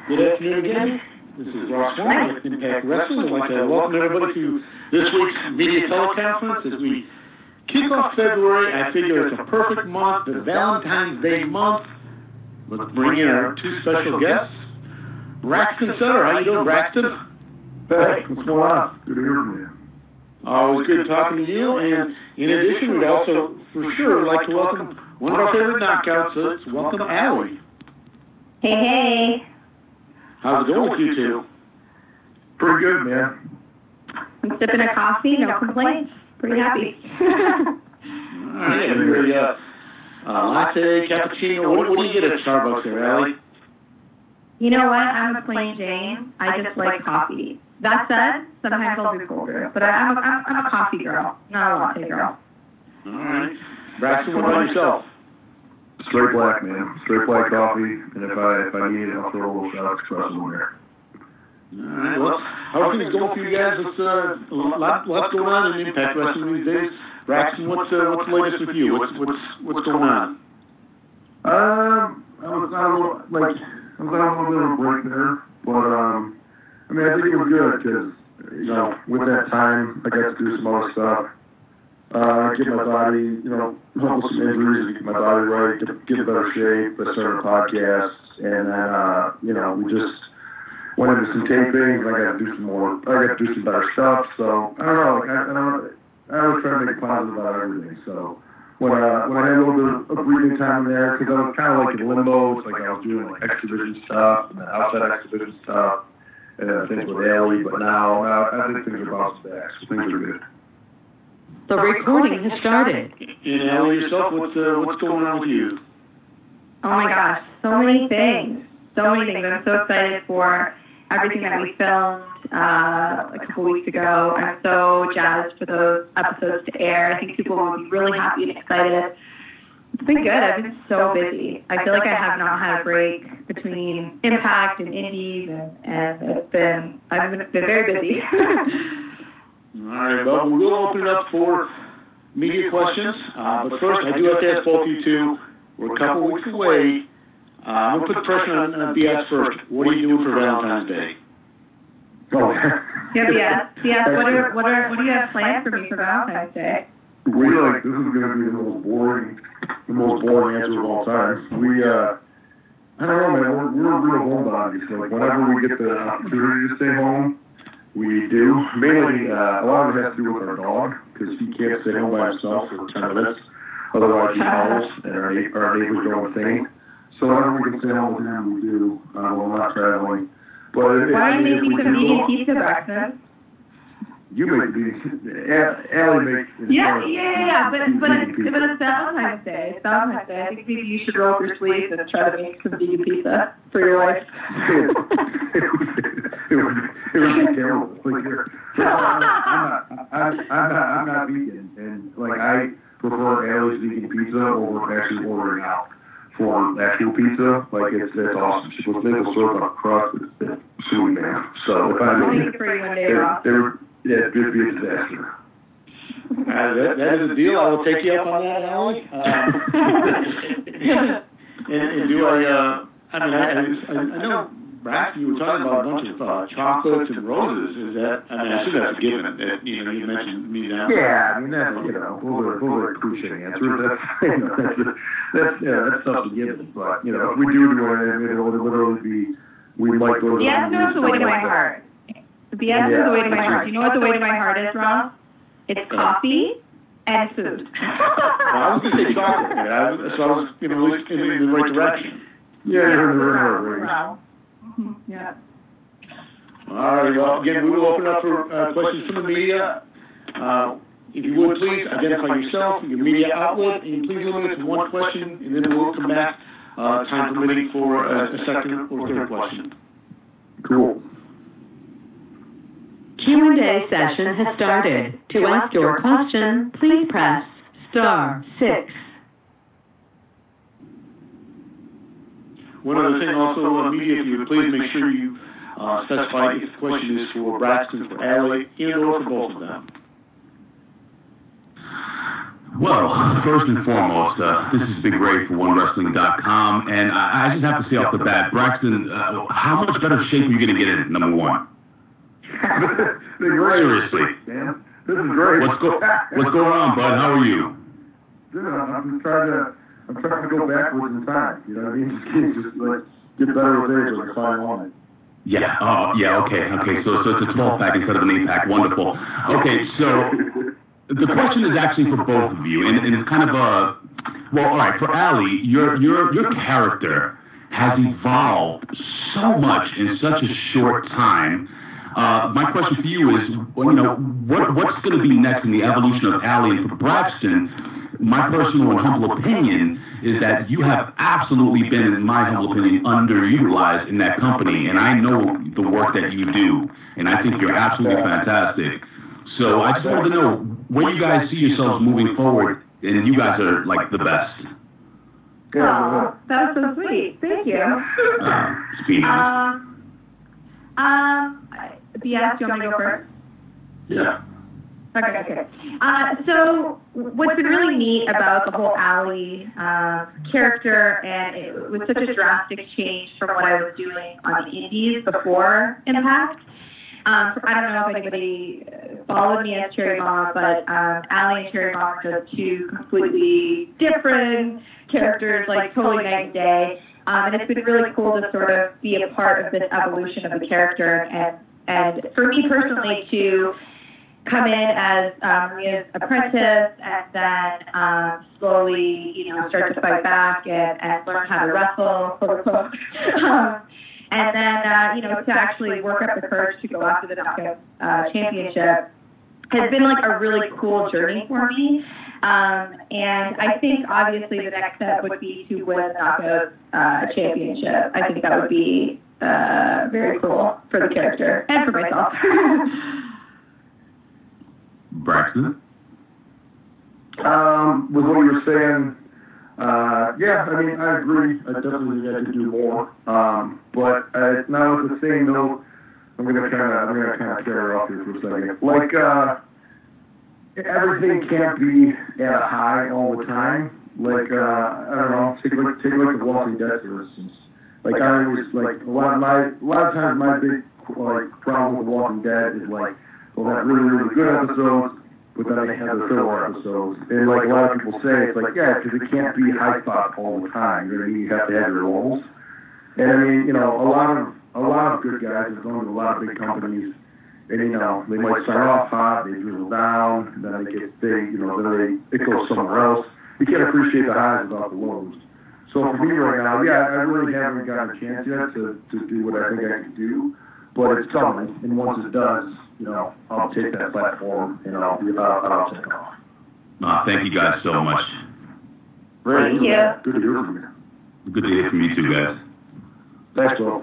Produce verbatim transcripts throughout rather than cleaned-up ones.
Good afternoon again. This is Ross Warren with Impact Wrestling. I'd like to welcome everybody to this week's media teleconference as we kick off February. I figure it's a perfect month, the Valentine's Day month. Let's bring in our two special guests. Braxton Sutter. How you doing, Braxton? Hey, what's going on? Good to hear from you. Always good talking to you. And in addition, we'd also, for sure, like to welcome one of our favorite knockouts. So let's welcome Allie. Hey, hey. How's it going with you two? Pretty good, man. I'm sipping a coffee, no complaints. Pretty happy. All right, everybody, uh, uh, latte, cappuccino. What, what do you get at Starbucks there, Allie? You know what? I'm a plain Jane. I just like coffee. That said, sometimes I'll do cold brew. But I, I'm, a, I'm, I'm a coffee girl, not a latte girl. All right. Braxton, what about yourself? Straight black, man. Straight black coffee. And if I if I need it, I'll throw a little shot of espresso in there. All right. Well, how are things going for you guys? It's uh, a lot, lots going on in Impact Wrestling these days. Braxton, what's uh, what's the latest with you? What's what's what's going on? Um, I was on a little like I was on a little bit of a break there, but um, I mean I think it was good because you know with that time I got to do some other stuff. Uh, get my body, you know, help with some injuries, get my body right, get, get in better shape. I started a podcast, and then, uh, you know, we just went into some taping, and I got to do some more, I got to do some better stuff. So, I don't know, like, I, I, don't, I was trying to make positive about everything. So, when, uh, when I had a little bit of breathing time in there, because I was kind of like in limbo, it's like I was doing like exhibition stuff, and then outside exhibition stuff, and then things with Allie, but now, now I think things are bouncing back, so things are good. The recording has started. And Allie, yourself, what's uh, what's going on with you? Oh my gosh, so many things. So many things. I'm so excited for everything that we filmed uh, a couple weeks ago. I'm so jazzed for those episodes to air. I think people will be really happy and excited. It's been good. I've been so busy. I feel like I have not had a break between Impact and Indies, and, and it's been, I've been, been very busy. All right, well, we will open it up for media questions. Uh, but first, I do have to ask both you two. We're a couple weeks away. Uh, I'm going to put the pressure on uh, B S first. What are you doing for Valentine's Day? Oh, yeah, B S. B S, what, are, what, are, what do you have planned for me for Valentine's Day? We like, this is going to be the most boring, the most boring answer of all time. We, uh, I don't know, man, we're, we're real homebodies. Like, whenever we get the opportunity to stay home, we do. Mainly, uh, a lot of it has to do with our dog, because he can't stay home by himself for ten minutes. Otherwise, he howls, and our, our neighbors go insane. So whenever we can stay home with him, we do. Uh, when we're not traveling. But Why if, don't you if make we some do, vegan pizza, Braxton? You make the Allie makes. Yeah, yeah, yeah, yeah. But but it's, but it's Valentine's Day. It's Valentine's Day. I think maybe you should roll up your sleeves and try to make some vegan pizza for your wife. it would it would it would be terrible. Like, I'm not I'm, I'm not I'm not vegan, and like I prefer Allie's vegan pizza over actually ordering out for actual pizza. Like it's it's awesome. She puts maple syrup on a crust. It's, it's sweet, man. So if I I'll make it for you one day, Ross. Yeah, it'd be a disaster. Uh, that, that is a deal. I will take you up on that, Allie. Um, and, and do I, uh, I mean, I, I, I know, Braxton, you were talking about a bunch of uh, chocolates and roses. Is that, I mean, I assume that's a given. That, you know, you mentioned me now. Yeah, I mean, that's, you know, those are, those are cliche answers. That's, you know, that's, that's, yeah, that's tough to give. But, you know, if we do do it, it would literally be, we might go to the... Yes, no, it's the way to my heart. The answer is the way to my heart. You know what the way to my heart is, Ross? It's coffee and food. Well, I was going to say chocolate, man. I was, so I was, you know, in, in the right direction. Yeah, you're in the right direction. Yeah. All right, well, again, we will open up for uh, questions from the media. Uh, if you would, please identify yourself, your media outlet, and please limit it to one question, and then we'll come back, uh, time permitting, for uh, a second or third question. Cool. Q and A session has started. To ask your question, please press star six. One other thing also, uh, media, if you would please make sure you uh, specify if the question is for Braxton, for Allie, and or for both of them. Well, first and foremost, uh, this is Big Ray for One Wrestling dot com, and I, I just have to say off the bat, Braxton, uh, how much better shape are you going to get in, number one? Seriously. Man, this is great. What's, go- what's going on, bud? How are you? Dude, I'm just trying to, I'm trying to go backwards in time. You know what I mean? Just, just like, get better with age, like a fine wine. Yeah, oh, yeah, okay, okay, so, so it's a twelve pack instead of an eight pack, wonderful. Okay, so the question is actually for both of you, and, and it's kind of a, well, all right, for Allie, your, your, your character has evolved so much in such a short time. Uh, my question for you is, well, you know, what, what's going to be next in the evolution of Allie? And for Braxton, my personal and humble opinion is that you have absolutely been, in my humble opinion, underutilized in that company. And I know the work that you do, and I think you're absolutely fantastic. So I just wanted to know where you guys see yourselves moving forward, and you guys are, like, the best. Oh, that was so sweet. Thank you. Uh, speaking um, um, B S, do you want me to go first? Yeah. Okay, okay. Uh, so what's been really neat about the whole Allie uh, character, and it was such a drastic change from what I was doing on the indies before Impact. Um, I don't know if anybody followed me as Cherry Bomb, but um, Allie and Cherry Bomb are just two completely different characters, like totally night and day. Um, and it's been really cool to sort of be a part of this evolution of the character, and and for me personally to come in as um, Maria's apprentice, and then um, slowly, you know, start to fight back and, and learn how to wrestle, quote unquote. um, and then, uh, you know, to actually work up the courage to go after the Knockout uh, Championship has been like a really cool journey for me. Um, and I think obviously the next step would be to win the Knockout uh, Championship. I think that would be uh, very cool for the character and for myself. Braxton? Um, with what you were saying, uh, yeah, I mean, I agree. I definitely think I could do more. Um, but uh, now with the same note, I'm gonna kind of, I'm gonna kind of carry off here for a second. Like, uh, everything can't be at a high all the time. Like, uh, I don't know, take like, take like The Walking Dead, for instance. Like, I always, like, a lot of my, a lot of times my big, like, problem with The Walking Dead is, like, they'll have really, really good episodes, but then they have the filler episodes. And, like, a lot of people say, it's like, yeah, because it can't be high spot all the time. You know what I mean? You have to have your roles. And, I mean, you know, a lot of, a lot of good guys have gone to a lot of big companies. And, you know, they might start off hot, they drizzle down, and then they get big, you know, then they, it goes somewhere else. You can't appreciate the highs without the lows. So for me right now, yeah, I really haven't gotten a chance yet to, to do what I think I can do, but it's coming. And once it does, you know, I'll take that platform and I'll, I'll, I'll take off. Uh, thank you guys so much. Thank you. Good to hear from you. Good to hear from you too, guys. Thanks, Will.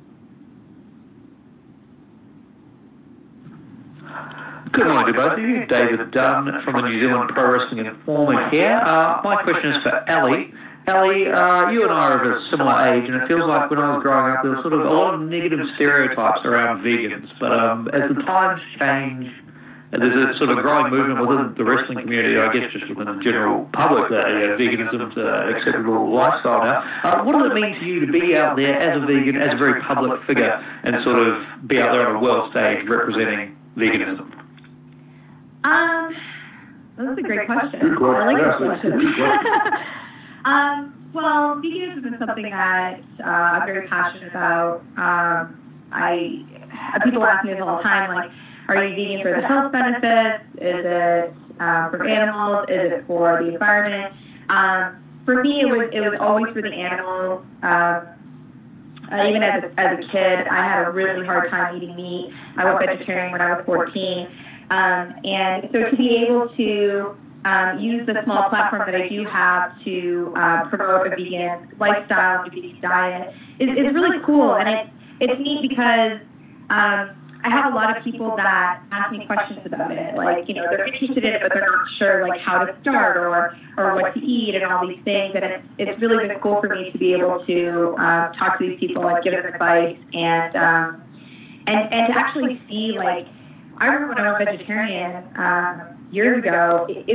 Good morning to both of you. David Dunn from the New Zealand Pro Wrestling Informer here. Uh, my question is for Allie. Allie, uh, you and I are of a similar age, and it feels like when I was growing up, there was sort of a lot of negative stereotypes around vegans. But um, as the times change, there's a sort of growing movement within the wrestling community, I guess just within the general public, that you know, veganism's an acceptable lifestyle now. Uh, what does it mean to you to be out there as a vegan, as a very public figure, and sort of be out there on a world stage representing veganism? Um, that's a great question. Good question. I like Yeah, this question. good question. um, well, veganism is something that uh, I'm very passionate about. Um, I people ask me all the time, like, are you vegan for the health benefits? Is it uh, for animals? Is it for the environment? Um, for me, it was it was always for the animals. Um, uh, even as a, as a kid, I had a really hard time eating meat. I went vegetarian when I was fourteen. Um, and so to be able to um, use the small platform that I do have to uh, promote a vegan lifestyle, a vegan diet, is, is really cool. And it, it's neat because um, I have a lot of people that ask me questions about it. Like, you know, they're interested in it, but they're not sure, like, how to start or, or what to eat and all these things. And it's, it's really been cool for me to be able to uh, talk to these people and give them advice and, um, and, and to actually see, like, I remember when I was vegetarian um, years ago, it, it was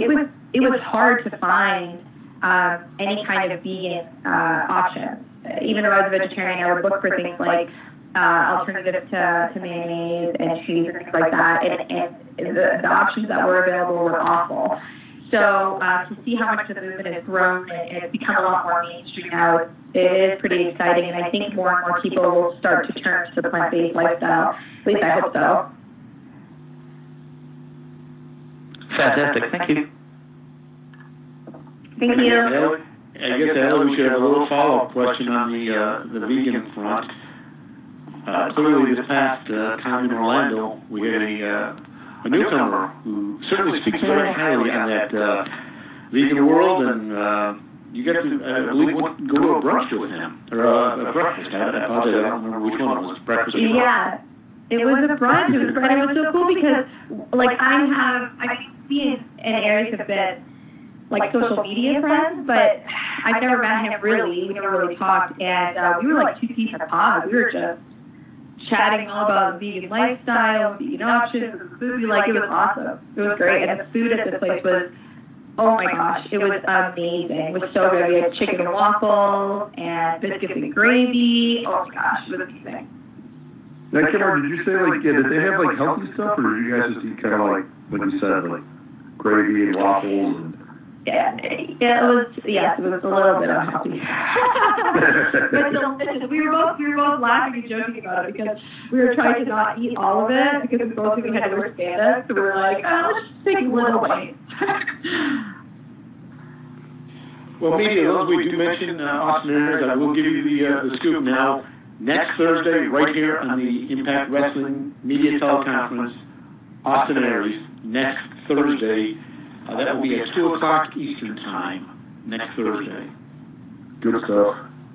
it was hard to find um, any kind of vegan uh, options. Even though I was a vegetarian, I would look for things like uh, alternatives to, to mayonnaise and cheese and things like that, and, and the, the options that were available were awful. So uh, to see how much the movement has grown and it's become a lot more mainstream now, it is pretty exciting, and I think more and more people will start to turn to the plant-based lifestyle. At least I hope so. Fantastic. Thank you. Thank you. Ellie, I guess, Ellie, we should have a little follow-up question on the uh, the vegan front. Uh, clearly, this past uh, time in Orlando, we had a, uh, a newcomer who certainly speaks very highly on that uh, vegan world, and uh, you got to, I believe, went, go to a brunch with him, or uh, a breakfast. I, I apologize, I don't remember which one it was, breakfast or brunch. Yeah. It was a brunch. It was, and it was so cool because, like, I have, I see in areas a bit like social media friends, but I've never met him really. We never really talked, and uh, we were like two peas in a pod. We were just chatting all about the vegan lifestyle, vegan options, the food. Like, it was awesome. It was great, and the food at this place was, oh my gosh, it was amazing. It was so good. We had chicken and waffles and biscuits and gravy. Oh my gosh, it was amazing. Now, Kimber, did you say, like, yeah, did they have, like, healthy stuff, or did you guys just eat kind of like, like you said, like, gravy and waffles and... Yeah, yeah, it was, yes, it was a little bit unhealthy. But delicious. We were both, we were both laughing and joking about it because we were trying to not eat all of it because we both we had to wear spandex, so we were like, oh, let's just take a little bite. Well, media, those we do mention, uh, Austin Aries, I will give you the, uh, the scoop now. Next Thursday, right here on the Impact Wrestling Media Teleconference, Austin Aries, next Thursday. Uh, that will be at two o'clock Eastern Time next Thursday. Good stuff.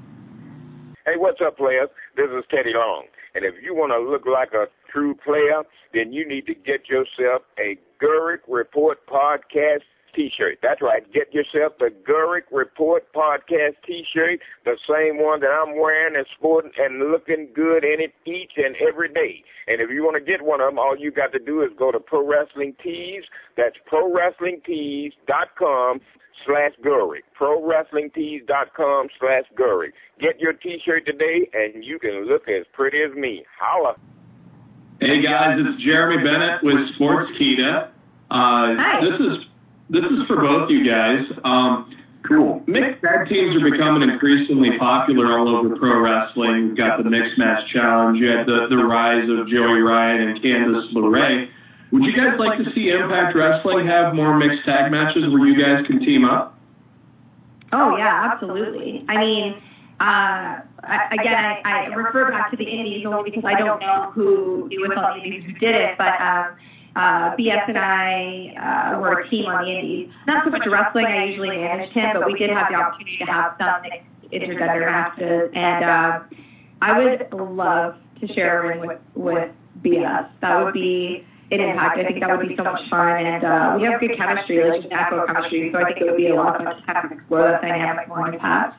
Hey, what's up, players? This is Teddy Long. And if you want to look like a true player, then you need to get yourself a Gurrick Report Podcast T-shirt. That's right. Get yourself the Gurrick Report Podcast T-shirt, the same one that I'm wearing and sporting and looking good in it each and every day. And if you want to get one of them, all you got to do is go to Pro Wrestling Tees. That's pro wrestling tees dot com slash Gurrick. pro wrestling tees dot com slash Gurrick. Get your T-shirt today, and you can look as pretty as me. Holla. Hey, guys, it's Jeremy Bennett with Sportskeeda. Uh, Hi. This is this is for both you guys. Um, Cool. Mixed tag teams are becoming increasingly popular all over pro wrestling. We've got the Mixed Match Challenge. You had the, the rise of Joey Ryan and Candice LeRae. Would you guys like to see Impact Wrestling have more mixed tag matches where you guys can team up? Oh, yeah, absolutely. I mean, uh, I, again, I, I refer back to the Indies only because I don't know who it was on the Indies who did it, but um, uh, B S and I uh, were a team on the Indies. Not so much wrestling, I usually managed him, but we did have the opportunity to have some intergender matches, and uh, I would love to share a ring with, with B S. That would be an impact. I think that would be so much fun, and uh, we have good chemistry, like just natural chemistry, so I think it would be a lot of fun to kind of explore that dynamic more in the past.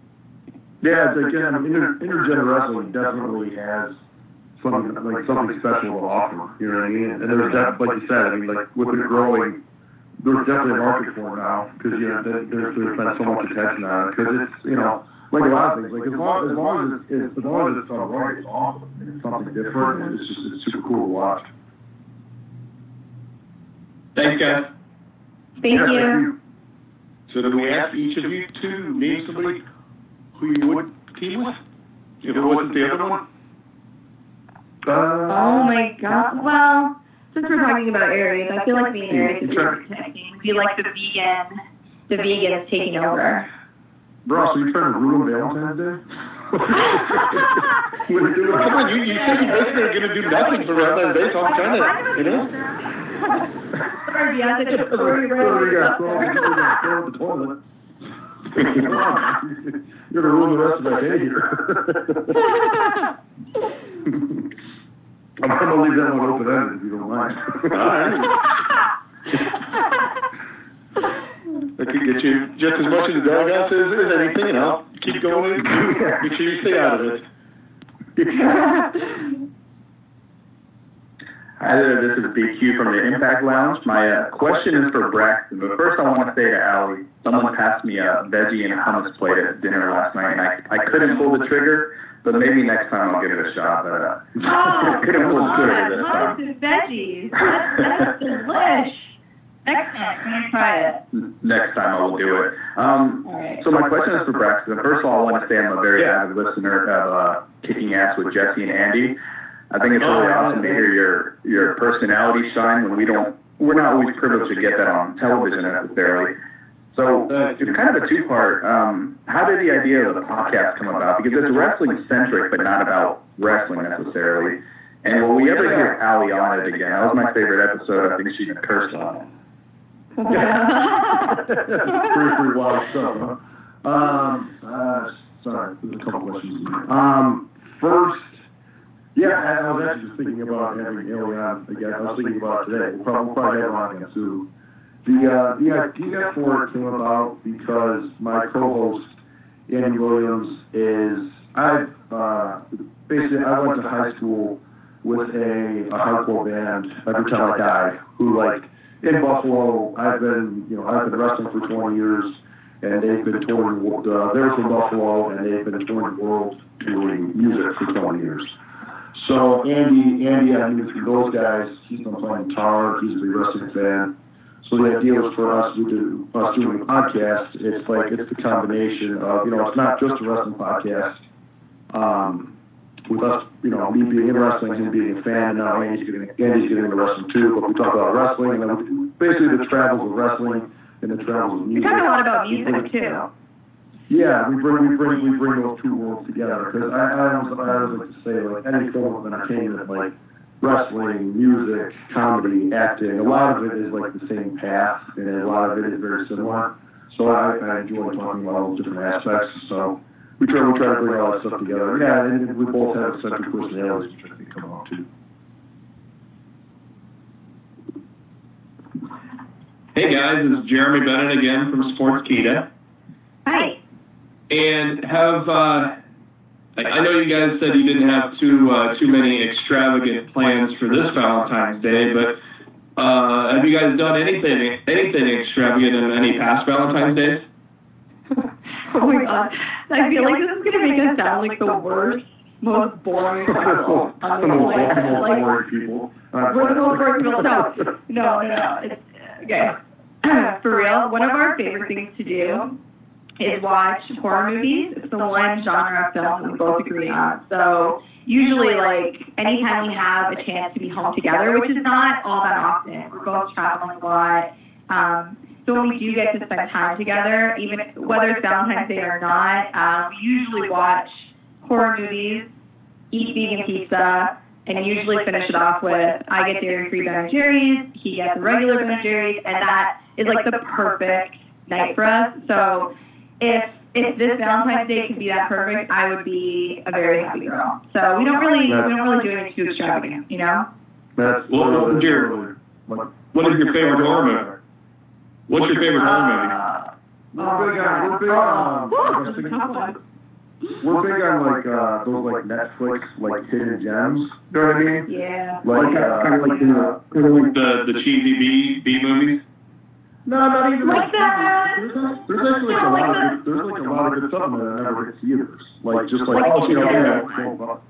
Yeah, it's like, yeah, I mean, inter, intergender wrestling definitely has something like something special to offer. You know what I mean? And there's that, like you said, I mean, like with it growing, there's definitely a market for it now because you know there's there's been so much attention on it because it's you know like a lot of things. Like as long as long as it's as long as it's done right, it's awesome. It's something different. And it's just it's super cool to watch. Thanks, guys. Thank Yeah, you. thank you. So do we ask each of you to name somebody who you would team with if it wasn't the other one? Uh, Oh my god. Well, since we're talking about Aries, I feel like me and Aries is protecting. We feel like the vegan, the vegan is taking over. Bro, so you're trying to ruin Valentine's Day? What are you doing? Come on, you, you said you basically are going to do nothing for Valentine's Day, so I'm trying to, you know? Sorry, Beyonce, just threw you What do you got? right Throw over it throw it in the toilet. You're going to ruin the rest of my day here. I'm going to leave that one open-ended if you don't mind. All right. That could get you just as much in the doghouse as, as anything, and I'll keep going. Make sure you stay out of it. Hi there, this is B Q from the Impact Lounge. My uh, question is for Braxton, but first I want to say to Allie, someone passed me a veggie and hummus plate at dinner last night, and I, I couldn't pull the trigger, but maybe next time I'll give it a shot. But uh, oh, couldn't pull the trigger this time. Hummus and veggies. That's, that's delish. Next time, I'm going to try it. Next time I will do it. Um, right. So my question is for Braxton. First of all, I want to say I'm a very avid listener of uh, Kicking Ass with Jesse and Andy. I think it's really awesome to hear your your personality shine when we don't, we're not always privileged to get that on television necessarily. So it's kind of a two-part. Um, how did the idea of the podcast come about? Because it's wrestling-centric, but not about wrestling necessarily. And will we ever hear Allie on it again? That was my favorite episode. I think she cursed on it. pretty, pretty wild stuff, huh? Um, uh, sorry, there's a couple questions in there. Um, first, yeah, I was actually just thinking about having Allie on again. I was thinking about it today. We'll probably, we'll probably have her on again soon. The, uh, the idea for it came about because my co-host, Andy Williams, is, I've, uh, basically, I went to high school with a, a hardcore band, Every Time I Die, who, like, in Buffalo, I've been, you know, I've been wrestling for twenty years, and they've been touring, uh, they're from Buffalo, and they've been touring the world doing music for twenty years. So Andy, Andy, I knew through those guys. He's been playing guitar. He's a big wrestling fan. So the idea was for us, we do us doing a podcast. It's like it's the combination of, you know, it's not just a wrestling podcast. Um, with us, you know, me being in wrestling, him being a fan, and now Andy's getting Andy's getting into wrestling too. But we talk about wrestling and then basically the travels of wrestling and the travels of music. We talk a lot about music too. Yeah, we bring we bring we bring those two worlds together because I I always, I always like to say, like, any form of entertainment, like wrestling, music, comedy, acting, a lot of it is like the same path, and a lot of it is very similar. So I, I enjoy talking about all those different aspects. So we try we try to bring all that stuff together. Yeah, and we both have central personalities, which I think come out too. Hey guys, this is Jeremy Bennett again from Sportskeeda. Hi. And have, uh, I know you guys said you didn't have too uh, too many extravagant plans for this Valentine's Day, but uh, have you guys done anything anything extravagant in any past Valentine's Days? Oh my god. I feel like this is going to make us sound like the worst, most boring people on the planet. Like, boring people. We're the most boring people. No, no, no, no. It's, okay. For real, one of our favorite things to do is watch horror movies. It's the one genre of film that we both agree on. So usually, like, anytime we have a chance to be home together, which is not all that often, we're both traveling a lot. Um, so when we do get to spend time together, even if, whether it's Valentine's Day or not, um, we usually watch horror movies, eat vegan pizza, and usually finish it off with, I get dairy-free Ben and Jerry's, he gets the regular Ben and Jerry's, and that is like the perfect night for us. So if if this Valentine's Day could be that perfect, I would be a very happy girl. So we don't really we don't really do anything too extravagant, you know? That's what, what, is your, what is your favorite horror movie? What's your favorite horror movie? Uh, we're big on we're big on uh, we're big on like uh, those like Netflix like hidden gems. You know what I mean? Yeah. Like uh, kind of like the the the cheesy B B movies. No, not even like that. There's, there's actually like a lot of good, there's like a lot of good stuff in there that never hits theaters. Like just like oh, you know, yeah.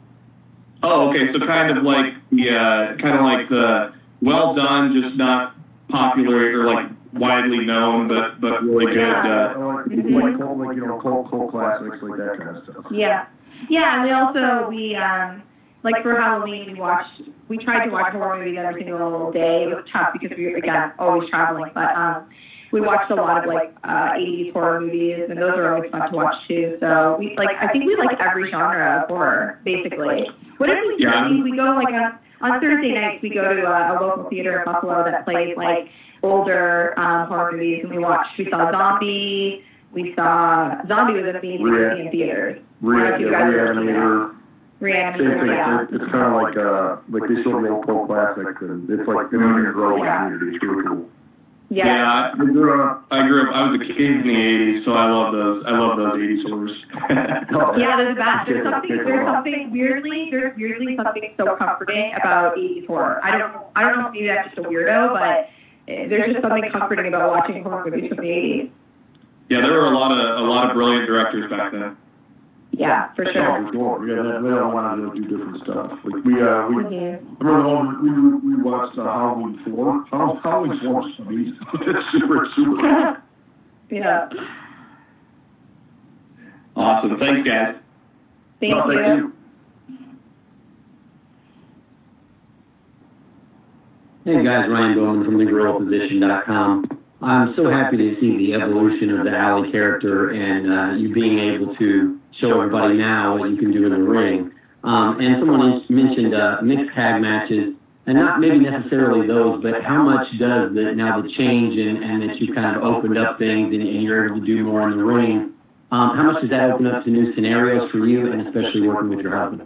Oh, okay. So kind of like the uh, kind of like the well done, just not popular or like widely known, but but really good. Uh, like, like, cult, like you know, cult, cult classics, like that kind of stuff. Yeah, yeah, and we also we um like for Halloween we watched we tried to watch horror movies every single day. It was tough because we were again always traveling, but um we watched a lot of like uh eighties horror movies, and those are always fun to watch too. So we like I think we like every genre of horror basically. What if we yeah. we, we go like on on Thursday nights we go to a, a local theater in Buffalo that plays like older um, horror movies, and we watched. We saw Zombie. We saw Zombie was amazing Re- in theaters. Re- yeah, Reanimator. Reanimator. Yeah. It's, it's kind of like uh, like they show the old cult classics, and it's like in a growing community. It's really cool. Yeah. Yeah, I grew up. I grew up. I was a kid in the eighties, so I love those. I love those eighties horrors. Yeah, they're the best. There's something. There's something weirdly. There's weirdly something so comforting about eighties horror. I don't. I don't know if maybe I'm just a weirdo, but there's just something comforting about watching horror movies from the eighties. Yeah, there were a lot of a lot of brilliant directors back then. Yeah, for sure. Oh, for sure. Yeah, they, they all wanted to do different stuff. Like we, uh, we, Mm-hmm. I remember the one we we watched uh, Halloween four. Halloween four is amazing. It's super, super. Yeah. Awesome. Thanks, guys. Thank No, you. thank you. Hey guys, Ryan Bowman from the grow position dot com. I'm so happy to see the evolution of the Allie character and uh, you being able to show everybody now what you can do in the ring. Um, and someone mentioned uh, mixed tag matches, and not maybe necessarily those, but how much does the, now the change and, and that you kind of opened up things and, and you're able to do more in the ring, um, how much does that open up to new scenarios for you and especially working with your husband?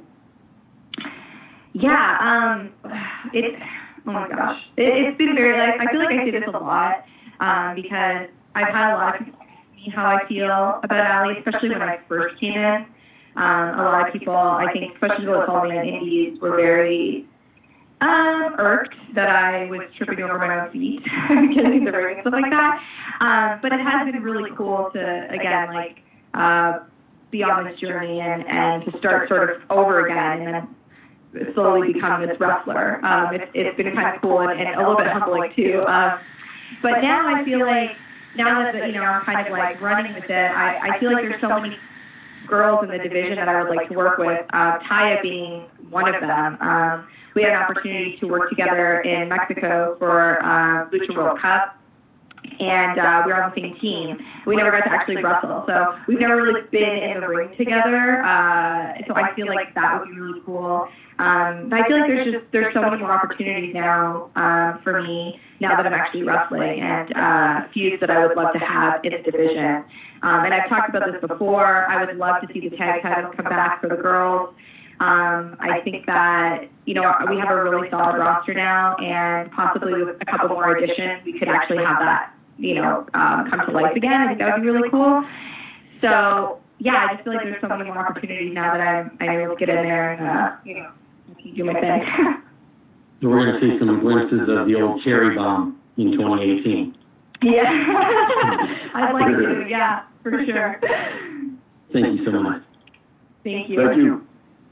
Yeah, um, it's, oh my gosh. It, it's been very, like, I feel like I say this a lot, um, because I've had a lot of people ask me how I feel about Allie, especially when I first came in. Um, a lot of people, I think, especially those following me on indies, were very um, irked that I was tripping over my own feet, getting in the ring and stuff like that. Um, but it has been really cool to, again, like, uh, be on this journey and, and to start sort of over again and then slowly become this wrestler. Um, it's, it's been kind of cool and, and a little bit humbling too. Um, but now I feel like, now that, you know, I'm kind of like running with it, I, I feel like there's so many girls in the division that I would like to work with, uh, Taya being one of them. Um, we had an opportunity to work together in Mexico for uh, Lucha World Cup, and uh, we were on the same team. We never got to actually wrestle, so we've never really been in the ring together. Uh, so I feel like that would be really cool. Um, but I feel like there's just there's so many more opportunities now um, for me now that I'm actually wrestling, and uh, feuds that I would love to have in the division. Um, and I've talked about this before. I would love to see the tag titles come back for the girls. Um, I think that, you know, we have a really solid roster now, and possibly with a couple more additions, we could actually have that, you know, um, come to life again. I think that would be really cool. So, yeah, I just feel like there's so many more opportunities now that I'm, I'm able to get in there and, uh, you know, do my thing. So we're going to see some glimpses of the old cherry bomb in twenty eighteen. Yeah. I'd like to, yeah, for sure. Thank you so much. Thank you. Thank you.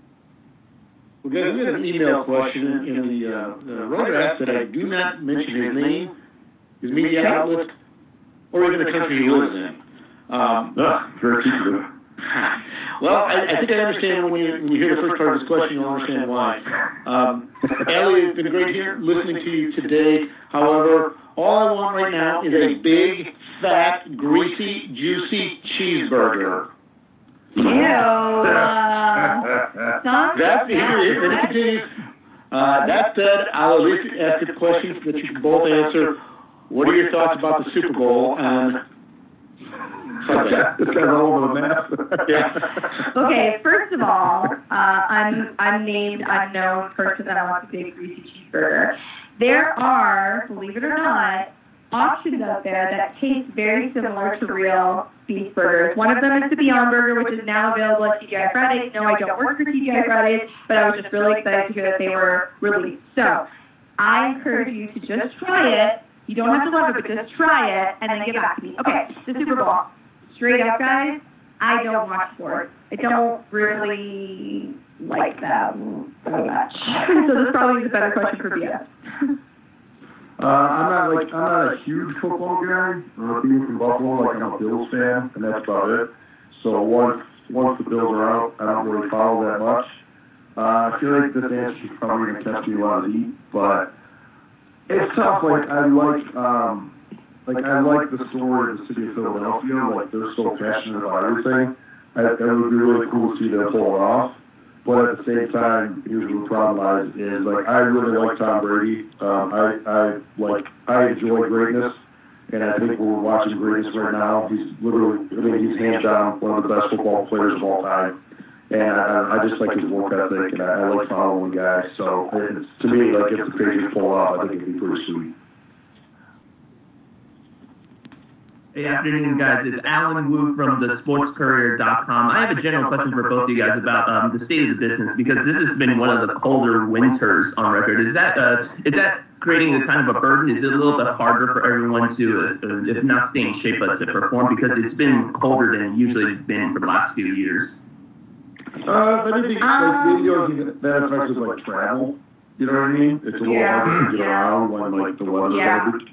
Well, guys, we had an email question in the, uh, the writer asked that I do not mention his name, his media outlet, or even the country he lives in. Um, Ah, very secretive. well, I, I think I understand when you, when you hear the first part of this question, you'll understand why. Um, Allie, it's been great here listening to you today. However, all I want right now is a big, fat, greasy, juicy cheeseburger. Ew. Uh, that, here, let me continue. Uh, that said, I'll at least ask the questions that you can both answer. What are your thoughts about the Super Bowl and Sunday? It's kind of all over the map. Yeah. Okay, first of all, uh, I'm unnamed, unknown person that wants a big greasy cheeseburger. There are, believe it or not, options out there that taste very similar to real beef burgers. One of them is the Beyond Burger, which is now available at T G I Fridays. No, I don't work for T G I Fridays, but I was just really excited to hear that they were released. So I encourage you to just try it. You don't have to love it, but just try it and then get back to me. Okay, the Super Bowl. Straight up, guys, I don't watch sports. I don't really like them so much. So this probably is a better question for B S. Uh, I'm not like I'm not a huge football guy. Uh, being from Buffalo, like I'm a Bills fan, and that's about it. So once once the Bills are out, I don't really follow that much. Uh, I feel like this answer is probably going to catch me a lot of heat, but it's tough. Like I like um, like I like the story of the city of Philadelphia. Like they're so passionate about everything. I, that would be really cool to see them pull it off. But at the same time, here's where the problem lies: is like I really like Tom Brady. Um, I I like I enjoy greatness, and I think we're watching greatness right now. He's literally, I mean, he's hands down one of the best football players of all time. And I, I just like his work ethic, and I, I like following guys. So it's, to me, like if the Patriots pull off, I think it'd be pretty sweet. Hey, afternoon, guys. It's Alan Wu from the sports courier dot com. I have a general question for both of you guys about um, the state of the business, because this has been one of the colder winters on record. Is that uh, is that creating a kind of a burden? Is it a little bit harder for everyone to, uh, if not stay in shape, but to perform? Because it's been colder than it usually been for the last few years. Uh, but I think like, the only thing that affects is like travel. You know what I mean? It's a little Yeah. harder to get Yeah. around when like the weather's Yeah. cold.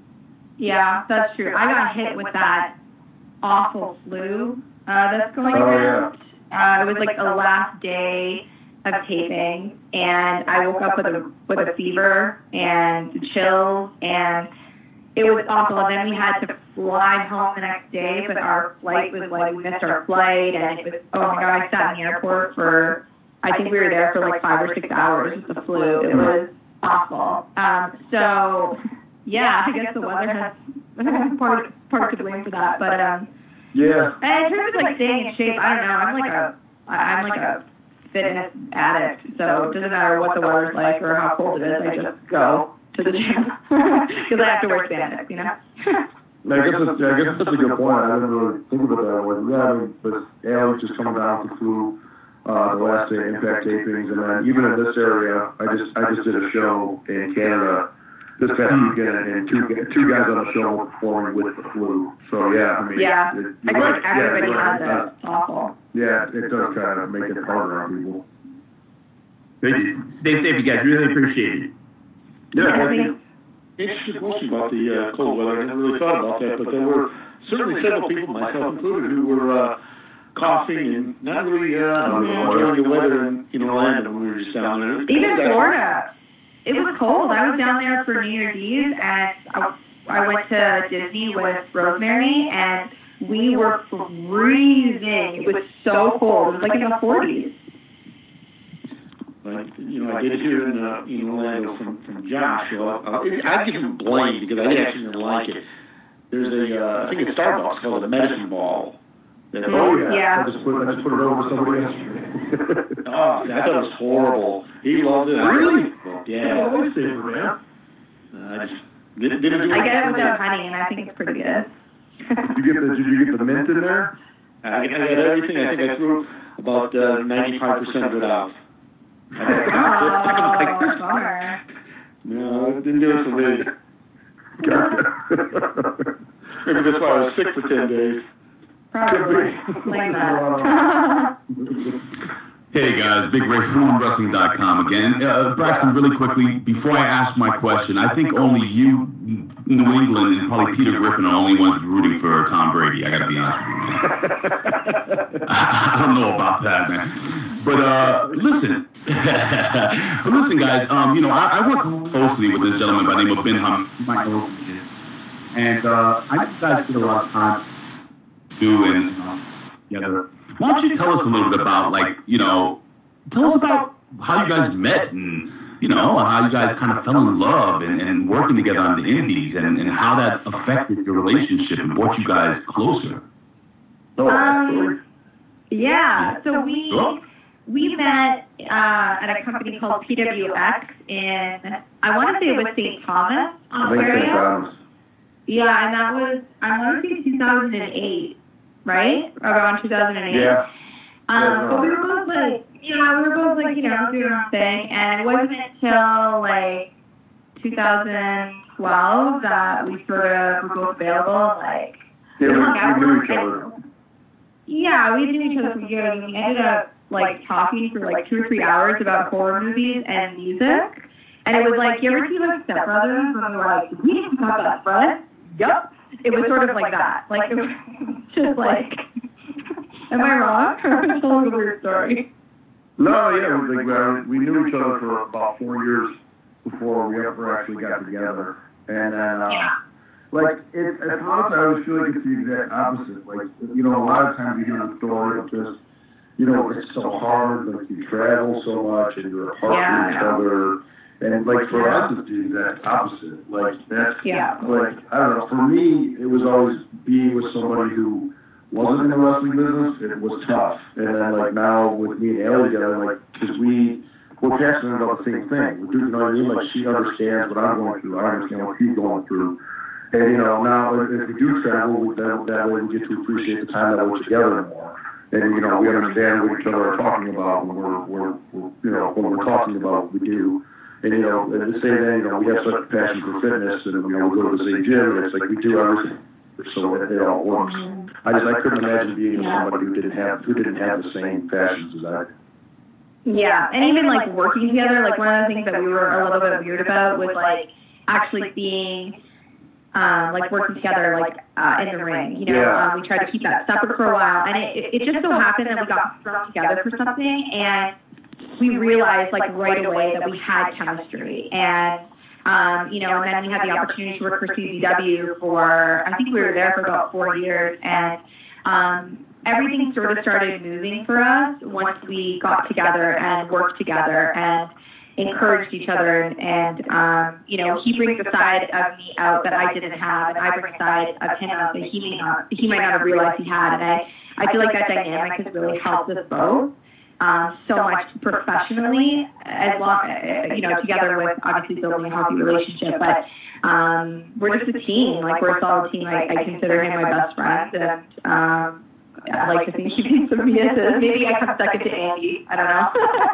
Yeah, that's true. I got hit with that awful flu uh, that's going Oh, around. Uh, it was like the last day of taping, and I woke up with a with a fever and chills, and it was awful. And then we had to fly home the next day, but our flight was like, we missed our flight, and it was, oh my God, I sat in the airport for, I think we were there for like five or six hours with the flu. It was awful. Um, so... Yeah, I guess the weather has part part to blame for that, but um. Yeah. And in terms of like staying in shape, I don't know. I'm like a I'm like a fitness addict, so it doesn't matter what the weather's like or how cold it is. I just go to the gym because I have to wear spandex, you know. I guess that's, yeah, I guess that's a good point. I didn't really think about that way. Yeah, I mean, but Alex just coming down with the flu, uh, the last day impact tapings, and then even in this area, I just I just did a show in Canada this past weekend, and two two guys on the show were performing with the flu. So yeah, I mean, yeah, it, I feel like everybody yeah, has it. It's awful. Yeah, it does kind of make it harder on people. Thank you. Stay safe, you guys. Really appreciate it. Yeah, thank you. Interesting question about the uh, cold weather. I never really thought about that, but there were certainly several people, myself included, who were uh, coughing and not really uh, enjoying the weather in, in Orlando when we were just down there. Even Florida. It was cold. I was down there for New Year's Eve, and I, I went to Disney with Rosemary, and we were freezing. It was so cold. It was like in the forties. Like, you know, I did hear in, uh, in Orlando from, from Josh. So I'll, I'd give him blame because I actually didn't like it. There's a, uh, I think it's Starbucks called a medicine ball. That, oh, yeah. yeah. I just put, I just put it over somebody else. Oh, I thought it was horrible. He loved it. Really? Well, yeah. Always favorite, man. Uh, I just didn't, didn't do I it. get it without honey, and I think it's pretty good. Did you get the Did you get the mint in there? I, I got everything. I think I threw about uh, ninety-five percent of it out. Oh, bummer. No, it didn't do it for me. Maybe that's why I was sick for ten days. Probably. Like that. Hey guys, Big Ray from Arm Wrestling dot com again. Uh, Braxton, really quickly, before I ask my question, I think only you, New England, and probably Peter Griffin are the only ones rooting for Tom Brady. I gotta be honest with you, man. I don't know about that, man. But uh, listen, but listen, guys. Um, you know, I, I work closely with this gentleman by the name of Ben Hum, my host, and uh, I think you guys spend a lot of time doing together. Why don't you tell us a little bit about, like, you know, tell us about how you guys met and, you know, how you guys kind of fell in love and, and working together on the indies and, and how that affected your relationship and brought you guys closer. Um, yeah, so we we met uh, at a company called P W X in, I want to say it was Saint Thomas, Ontario. Yeah, and that was, I want to say two thousand eight. Right? Around two thousand eight. Yeah. Um, but we were both like, you know, we were both like, you know, doing our thing, and it wasn't until like two thousand twelve that we sort of were both available, like, yeah, we hung out. we knew each other. Yeah, we knew each other for years, and we ended up like talking for like two or three hours about horror movies and music, and it was like, you ever see like Step Brothers? And we were like, we didn't talk about Fred? Yup. It was sort of like that. Like, it was just like, am I wrong? It's a little weird story. No, yeah, we, like, uh, we knew each other for about four years before we ever actually got together. And then, uh, Yeah. like, it, at times I always feel like it's the exact opposite. Like, you know, a lot of times you hear the story of just, you know, it's so hard, like, you travel so much and you're apart Yeah, from each I know. other. And, like, for us, it's the exact opposite. Like, that's, Yeah. like, I don't know, for me, it was always being with somebody who wasn't in the wrestling business, it was tough. And then, like, now with me and Ellie together, like, because we, we're passionate about the same thing. We do, you know what I mean? Like, she understands what I'm going through. I understand what she's going through. And, you know, now if we do travel, that, that way we get to appreciate the time that we're together more. And, you know, we understand what each other are talking about when we're, we're, we're you know, when we're talking about what we do. And, you know, at the same time, you know, we have such a passion for fitness, and, you know, we go to the same gym, and it's like we do everything. So it, it all works. I just, I couldn't imagine being with somebody who didn't have, who didn't have the same passions as I did. Yeah, and even, like, working together, like, one of the things that we were a little bit weird about was, like, actually being... Um, like working together, like uh, in the ring, you know. Yeah. Um, we tried to keep that separate for a while, and it, it just so happened that we got thrown together for something, and we realized like right away that we had chemistry, and um, you know, and then we had the opportunity to work for C Z W for, I think we were there for about four years, and um, everything sort of started moving for us once we got together and worked together and encouraged each other, and, and um, you know, he brings a side of me out that I didn't have, and I bring a side of him out that he may not, he might not have realized he had, and I, I feel like that dynamic has really helped us both um, so much professionally, as long, you know, together with obviously building a healthy relationship, but um, we're just a team, like we're a solid team. I, I consider him my best friend, and um, I like to think he beats some B S S. Maybe I come second to Andy. I don't know.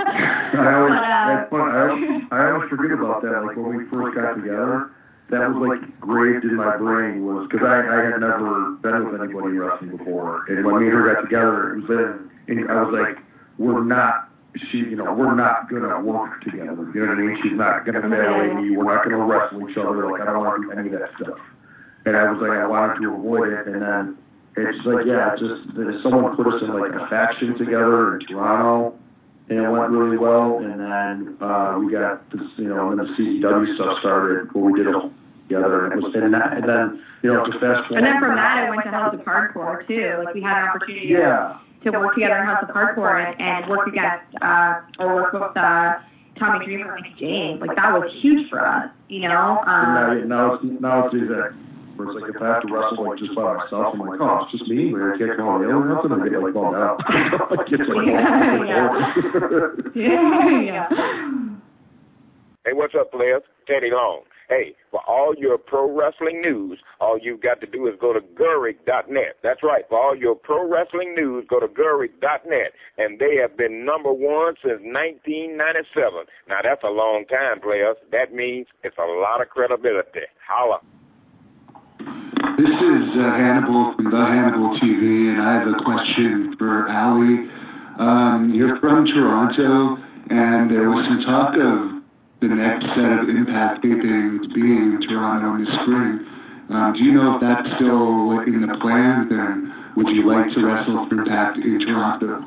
I always, but, um, that's fun. I always, I always forget about that. Like when we first got together, that was like graved in my brain was because I, I had never been with anybody wrestling before, and when me and her got together, it was then, and I was like, we're not. She, you know, we're not gonna work together. You know what I mean? She's not gonna marry me. We're not gonna wrestle each other. Like I don't want to do any of that stuff. And I was like, I wanted to avoid it, and then. It's like, yeah, just someone put us in like a faction together in Toronto, and it went really well. And then uh, we got this, you know, and then the C Z W stuff started where we did it all together. And, it was, and, that, and then, you know, to fast forward. And then from that, I went to House of Hardcore too. Like we had an opportunity yeah. to work together in House of Hardcore and, and work against uh, or work with uh, Tommy Dreamer and Mickey James. Like that was huge for us, you know. Um, and now, now it's now it's exact. Where it's like if I have to wrestle like just by myself, I'm like, oh, it's just me. Where I can't come on the other nothing, I get like bummed out. It's like, yeah. yeah. yeah. Hey, what's up, players? Teddy Long. Hey, for all your pro wrestling news, all you've got to do is go to Gurik dot net. That's right. For all your pro wrestling news, go to Gurik dot net. And they have been number one since nineteen ninety-seven. Now, that's a long time, players. That means it's a lot of credibility. Holla. This is uh, Hannibal from The Hannibal T V, and I have a question for Ali. Um, you're from Toronto, and there was some talk of the next set of Impact tapings being in Toronto in the spring. Um, do you know if that's still in the plans, and would you like to wrestle for Impact in Toronto?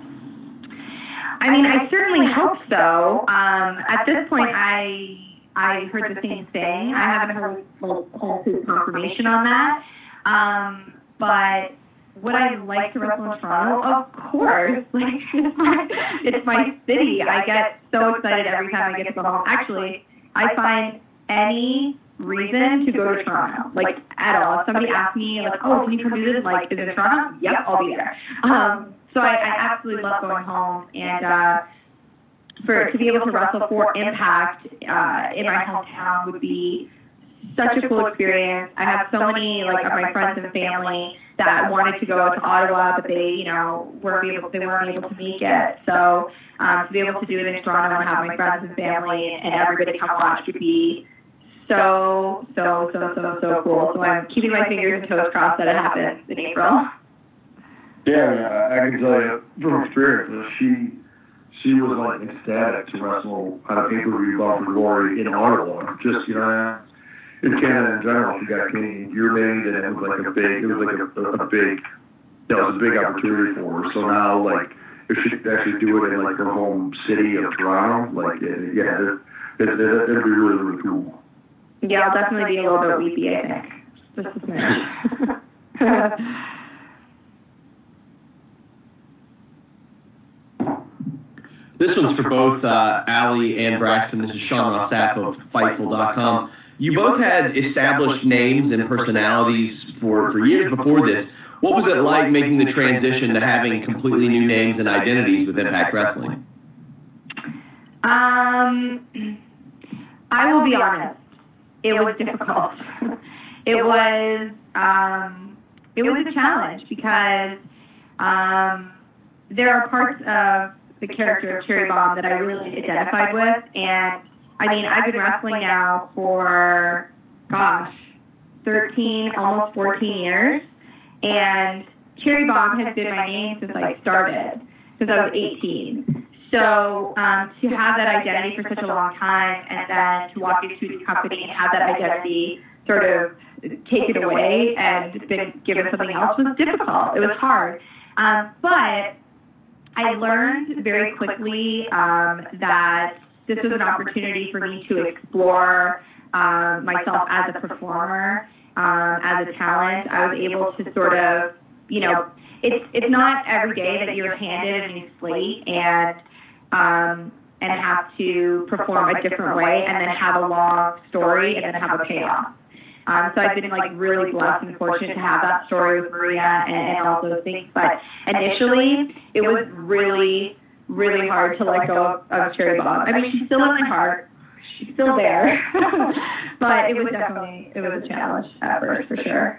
I mean, I certainly hope so. Um, at this point, I I heard the same thing. I haven't heard full confirmation on that. Um, but would I like to wrestle in Toronto? Of course. Like it's my, it's my city. I get so excited every time I get to go home. Actually, I find any reason to go to Toronto, like at all. If somebody asks me, like, oh, can you come do this? Like, is it Toronto? Yep, I'll be there. Um, so I, I absolutely love going home, and uh, for to be able to wrestle for Impact uh, in my hometown would be such a cool experience. I have so many like of my friends and family that wanted to go to Ottawa, but they, you know, weren't able, they weren't able to make it. So um, to be able to do it in Toronto and have my friends and family and everybody come watch would be so, so, so, so, so cool. So I'm keeping my fingers and toes crossed that it happens in April. Yeah, I can tell you from experience, she she was like ecstatic to wrestle on a pay-per-view Bound for Glory in Ottawa. Just, you know, in Canada in general, she got Canadian gear made, and it was like a big, it was like a, a big, you know, it was a big opportunity for her. So now, like, if she could actually do it in like her home city of Toronto, like, it, yeah, it, it, it, it'd be really, really cool. Yeah, I'll definitely be a little bit weepy, I think. Just a smidge. This one's for both uh, Ali and Braxton. This is Sean Rossap of Fightful dot com. You both had established names and personalities for, for years before this. What was it like making the transition to having completely new names and identities with Impact Wrestling? Um, I will be honest. It was difficult. it was um, it was a challenge because um, there are parts of the character of Cherry Bomb that I really identified with, and I mean, I've been wrestling now for, gosh, thirteen, almost fourteen years, and Cherry Bomb has been my name since I started, since I was eighteen. So um, to have that identity for such a long time, and then to walk into the company and have that identity sort of taken away and been given something else was difficult. It was hard. Um, but I learned very quickly um, that this was an opportunity for me to explore uh, myself as a performer, um, as a talent. I was able to sort of, you know, it's it's not every day that you're handed a new slate and um, and have to perform a different way and then have a long story and then have a payoff. Um, so I've been like really blessed and fortunate to have that story with Maria and, and all those things. But initially, it was really, really hard to let go of, of Cherry Bomb. I mean, she's still in my heart. She's still there. But it was definitely, it was a challenge at first, for sure.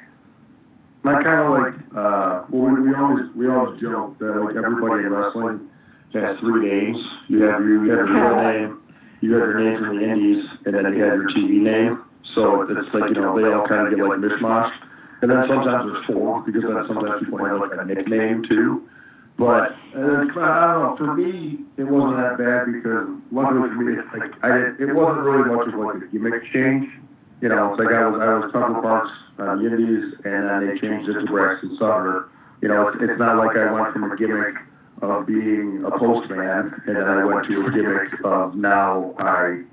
I kind of like, uh, well, we, we always we always joke that like everybody in wrestling has three names. You have your, you have your real name, you have your name from the indies, and then you have your T V name. So it's like, you know, they all kind of get like mishmash. And then sometimes there's four, because then sometimes people have like a nickname too. But, uh, I don't know, for me, it wasn't that bad because luckily for me, it's like, I didn't, it wasn't really much of like a gimmick change. You know, it's like I was, I was Tucker Parks on the indies, and then they changed it to Braxton Sutter. You know, it's, it's not like I went from a gimmick of being a postman, and then I went to a gimmick of now I,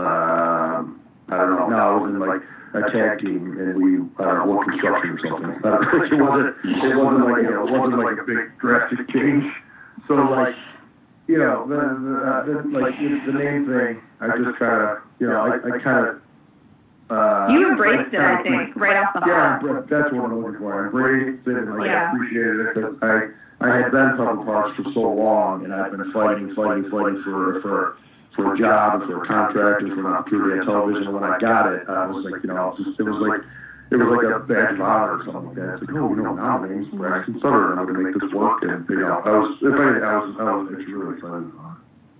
um, I don't know, now I was in like a tag team and we, I don't know, work construction or something. I don't know, it wasn't, it wasn't like, you know, it wasn't like a big drastic change. So like, you know, the, the, uh, the like the, the name thing, I just kind of, you know, I, I kind of, uh, you embraced it, I think, right off the yeah, hop. that's what I'm looking for. I embraced it and like, Yeah. I appreciated it because I, I had been Tucker Parks for so long, and I've been fighting, fighting, fighting for, for, for a job and for a contract and for an opportunity on television. And when I got it, I was like, you know, it was, just, it was like, it was like a badge of honor or something like that. It's like, oh, you know, now my name's Braxton Sutter, and I'm going to make this work. And, you know, I was, if anything, I was, I was actually really excited about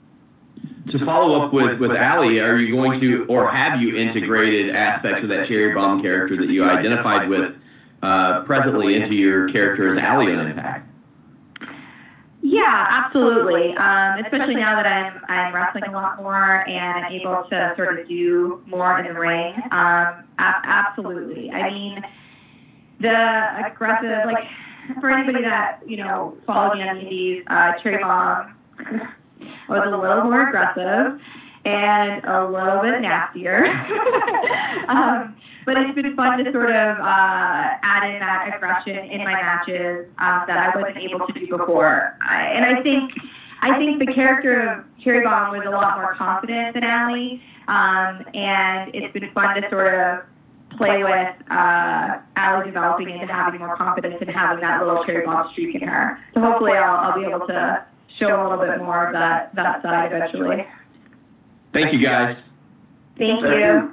it. To follow up with, with Allie, are you going to, or have you integrated aspects of that Cherry Bomb character that you identified with uh, presently into your character as Allie on Impact? Yeah, absolutely. Um, especially now that I'm I'm wrestling a lot more and I'm able to sort of do more in the ring. Um, a- absolutely. I mean, the aggressive, like for anybody that you know follows me on the indies, uh, Cherry Bomb was a little more aggressive and a little bit nastier. um, but it's been fun to sort of uh, add in that aggression in my matches um, that I wasn't able to do before. I, and I think I think the character of Cherry Bomb was a lot more confident than Allie, um, and it's been fun to sort of play with uh, Allie developing into having more confidence and having that little Cherry Bomb streak in her. So hopefully I'll, I'll be able to show a little bit more of that, that side eventually. Thank you, guys. Thank you.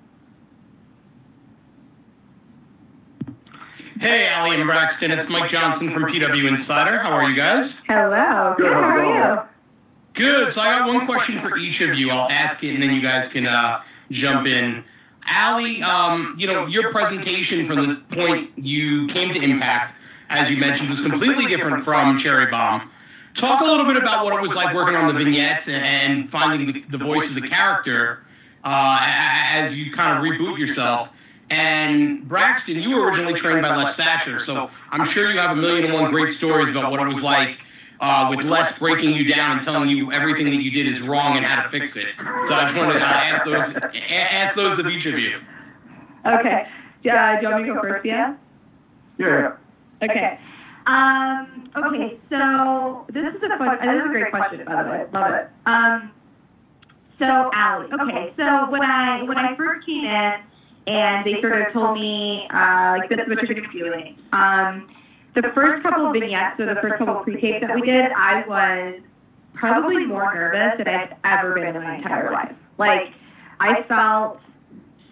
Hey, Allie and Braxton, it's Mike Johnson from P W Insider. How are you guys? Hello. Good. How are you? Good. So I got one question for each of you. I'll ask it, and then you guys can uh, jump in. Allie, um, you know, your presentation from the point you came to Impact, as you mentioned, was completely different from Cherry Bomb. Talk a little bit about what it was like working on the vignettes and finding the, the voice of the character uh, as you kind of reboot yourself. And Braxton, you were originally trained by Les Thatcher, so I'm sure you have a million and one great stories about what it was like uh, with Les breaking you down and telling you everything that you did is wrong and how to fix it. So I just wanted to uh, ask those ask those of each of you. Okay. Uh, do you want me to go first, yeah? Yeah. Okay. Um, okay, so this is a fun, this is a great question, by the way. Love it. Um, so Allie, okay, so when I when I first came in and they sort of told me uh, like this is what you're going to be doing. Um, the first couple of vignettes, so the first couple of pre-tapes that we did, I was probably more nervous than I've ever been in my entire life. Like I felt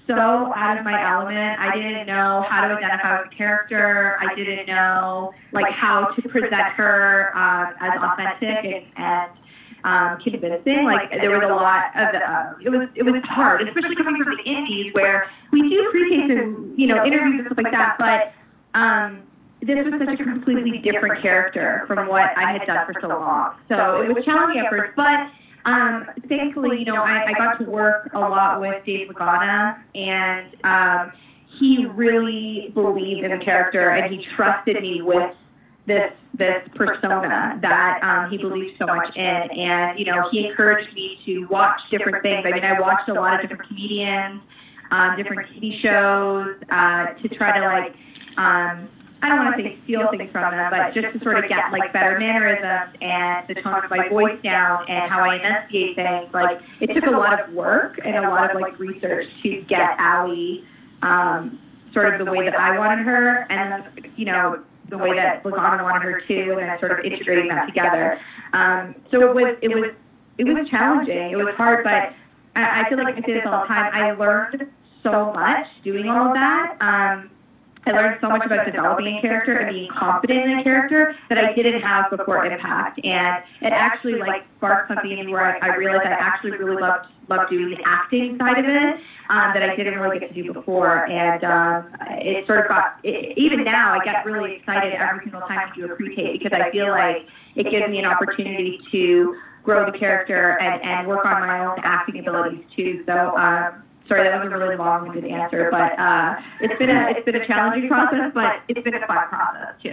so out of my element. I didn't know how to identify with the character. I didn't know like how to present her um, as authentic and, and um, convincing. Like there was a lot of uh, it was it was hard, especially coming from the indies where we do pre-tapes and you know interviews and stuff like that, but um, this was such a completely different character from what I had done for so long. So it was challenging at first, but Um, thankfully, you know, I, I got to work a lot with Dave Lagana, and um, he really believed in the character, and he trusted me with this this persona that um, he believed so much in. And, you know, he encouraged me to watch different things. I mean, I watched a lot of different comedians, um, different T V shows, uh, to try to, like, um, I don't want to say steal things from them, but just to sort of get like better mannerisms and the tone of my voice down and how I enunciate things. Like it took a lot of work and a lot of like research to get Allie um, sort of the way that I wanted her, and you know the way that Lagana wanted her too, and then sort of integrating that together. Um, so it was it was it was challenging. It was hard, but I, I feel like I say this all the time. I learned so much doing all of that. Um, I learned so much about developing a character and being confident in a character that I didn't have before Impact. And it actually like sparked something in me where I, I realized I actually really loved loved doing the acting side of it um, that I didn't really get to do before. And um, it sort of got, it, even now I get really excited every single time I do a pre-tape because I feel like it gives me an opportunity to grow the character and, and work on my own acting abilities too. So, um, Sorry, that was a really long-winded answer, but uh, it's been a it's been a challenging process, but it's been a fun process too.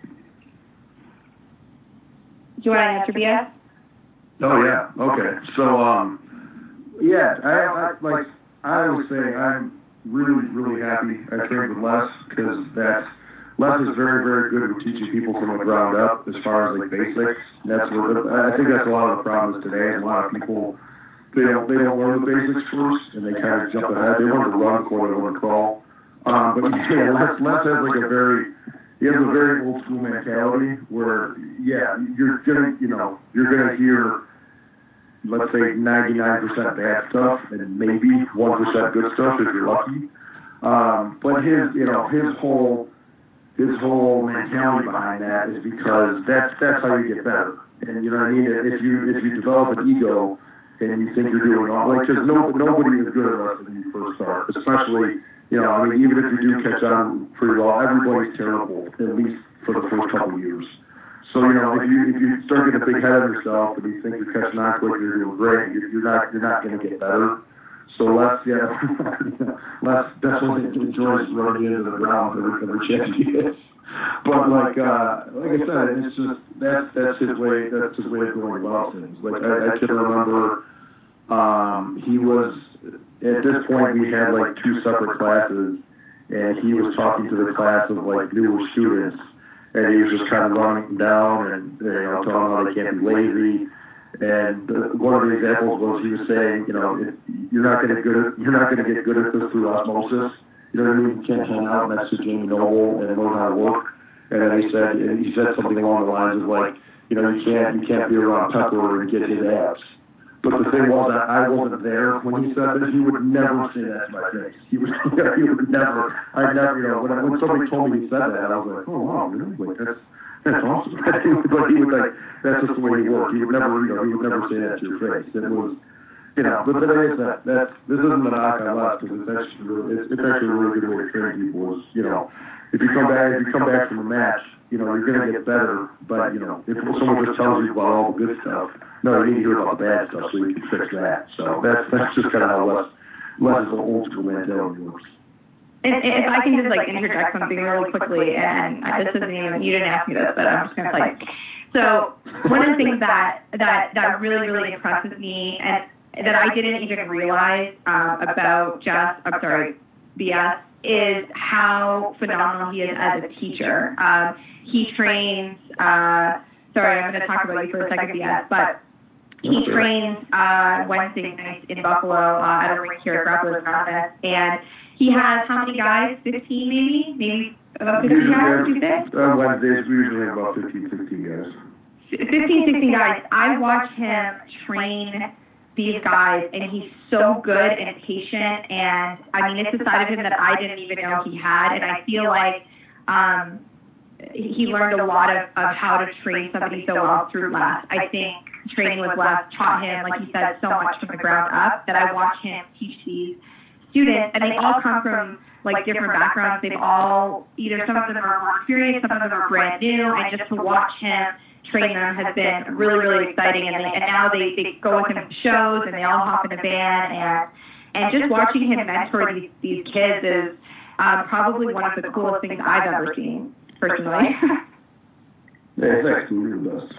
Do you want to answer, B S? Oh yeah. Okay. So um, yeah, I, I like I always say I'm really really happy I trained with Les because that's Les is very very good at teaching people from the ground up as far as like basics. That's what I think that's a lot of the problems today. A lot of people. They don't, they don't learn the basics first, and they kind of jump ahead. They learn to run before they learn to crawl. Um, but yeah, Les, Les has like a very, he has a very old school mentality where, yeah, you're gonna, you know, you're gonna hear, let's say ninety-nine percent bad stuff, and maybe one percent good stuff if you're lucky. Um, but his, you know, his whole, his whole mentality behind that is because that's that's how you get better. And you know what I mean? If you if you develop an ego and you think you're doing all, like, because no, nobody is good enough when you first start, especially, you know, I mean, even if you do catch on pretty well, everybody's terrible, at least for the first couple of years. So, you know, if you if you start getting a big head of yourself and you think you're catching on quick, you're doing great, you're, you're not you're not going to get better. So Les, yeah, Les definitely enjoys running into the ground every, every chance he gets. But like, uh, like I said, it's just that's that's his way. That's his way of going about things. Like I, I can remember, um, he was at this point we had like two separate classes, and he was talking to the class of like newer students, and he was just kind of running them down and you know telling them how they can't be lazy. And uh, one of the examples was he was saying, you know, if you're not going to good, you're not going to get good at this through osmosis. You know what I mean? You can't hang out next to Jamie Noble and learn how to work. And then he said, and he said something along the lines of like, you know, you can't, you can't be around Pepper and get his abs. But the thing was, I, I wasn't there when he said this. He would never say that to my face. He would, he would never. I never, you know, when, when somebody told me he said that, I was like, oh wow, really? Like that's. That's awesome. But he would like, that's just the way he worked. He would never, you know, he would never say that to your face. It was, you know, but the thing is that, that's, this isn't a knock on Les because it's actually, really, it's, it's actually a really good way to train people is, you know, if you come back, if you come back from a match, you know, you're going to get better, but, you know, if someone just tells you about all the good stuff, no, you need to hear about the bad stuff so you can fix that. So that's, that's just kind of how Les, Les is an old school mentality works. If, if I can just like interject something really quickly, and I, this isn't even, you didn't ask me this, but I'm just going to like, so one of the things that, that, that really, really impresses me and that I didn't even realize um, about Jess, I'm sorry, B S, is how phenomenal he is as a teacher. Um, he trains, uh, sorry, I'm going to talk about you for a second, B S, but he trains uh, Wednesday nights in Buffalo uh, at a rink here at Grapplers Anonymous, and he has how many guys? fifteen maybe? Maybe about fifteen guys, would you say? On Wednesdays, we usually have about fifteen, sixteen guys. fifteen, sixteen guys. I watch him train these guys, and he's so good and patient, and I mean, it's a side of him that I didn't even know he had, and I feel like um, he learned a lot of, of how to train somebody so well through Les. I think training with Les taught him, like he said, so much from the ground up that I watch him teach these students, and they all come from like different backgrounds. They've all, either some of them are more experienced, some of them are brand new, and just to watch him train them has been really, really exciting. And, they, and now they, they go with him to shows, and they all hop in a van, and and just watching him mentor these, these kids is um, probably one of the coolest things I've ever seen, personally. Yeah, thanks. You're the best.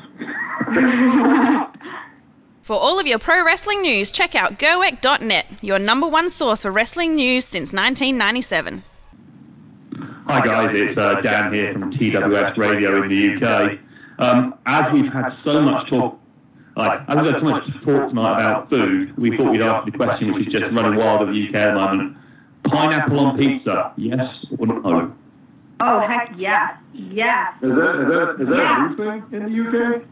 For all of your pro wrestling news, check out G O E C dot net, your number one source for wrestling news since nineteen ninety-seven. Hi guys, it's uh, Dan here from T W S Radio in the U K. Um, as we've had so much talk, like, as we've had so much talk tonight about food, we thought we'd ask the question which is just running wild in the U K at the moment. Pineapple on pizza, yes or no? Oh, heck yes. Yes. Is that, is that, is that yeah. a new thing in the U K?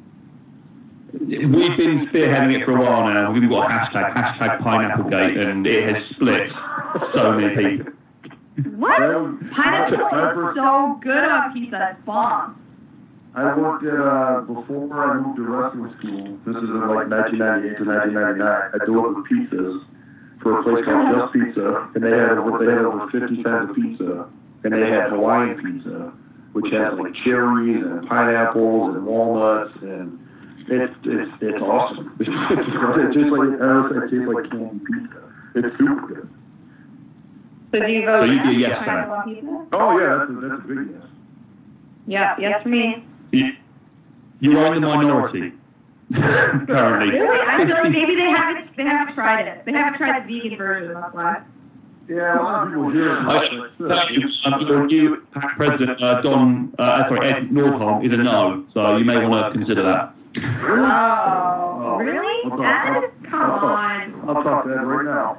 We've been spearheading it for a while now. We've got a hashtag, hashtag Pineapplegate, and it has split so many people. What? Pineapple is so good on pizza. It's bomb. I worked at, uh, before I moved to wrestling school, this is in like nineteen ninety-eight to nineteen ninety-nine, I delivered pizzas for a place called Just Pizza, and they had, they had over fifty kinds of pizza, and they had Hawaiian pizza, which has like cherries and pineapples and walnuts, and It's it's it's awesome. It's just like honestly, it tastes like candy pizza. It's super good. So do you go? So you do yes, sir. Oh yeah, that's a, that's a big yes. Yeah, yes for me. You, you are in the minority currently. Really? I feel like maybe they haven't they haven't tried it. They haven't tried the vegan version. That's why. Yeah, a lot of people here. Um, you, President uh, Don, uh, sorry, Ed Nordholm is a no, so you may want to consider that. Oh, really? Ed? Come on. I'll talk to Ed right now.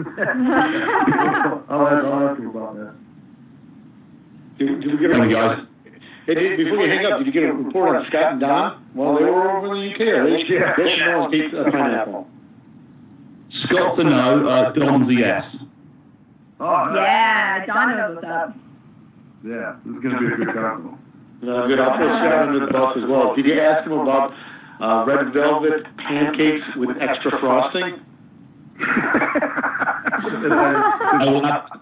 I'll ask, I'll ask you about that. Did, did we get Thank you, guys. Hey, did, before you hang up, did you get a report on Scott and Don? Well, they were over in the U K. They should, they should know pizza pineapple. Scott's a no, uh, Don's a yes. Oh, yeah, Don knows what's up. Yeah, this is going to be a good combo. No, good. I'll throw Scott under the bus as well. Did you ask him about uh, red velvet pancakes with extra frosting? I will not.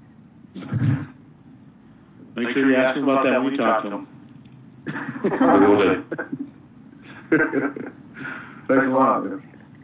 Make sure you ask him about that when you talk to him. I will do. Thanks a lot, man.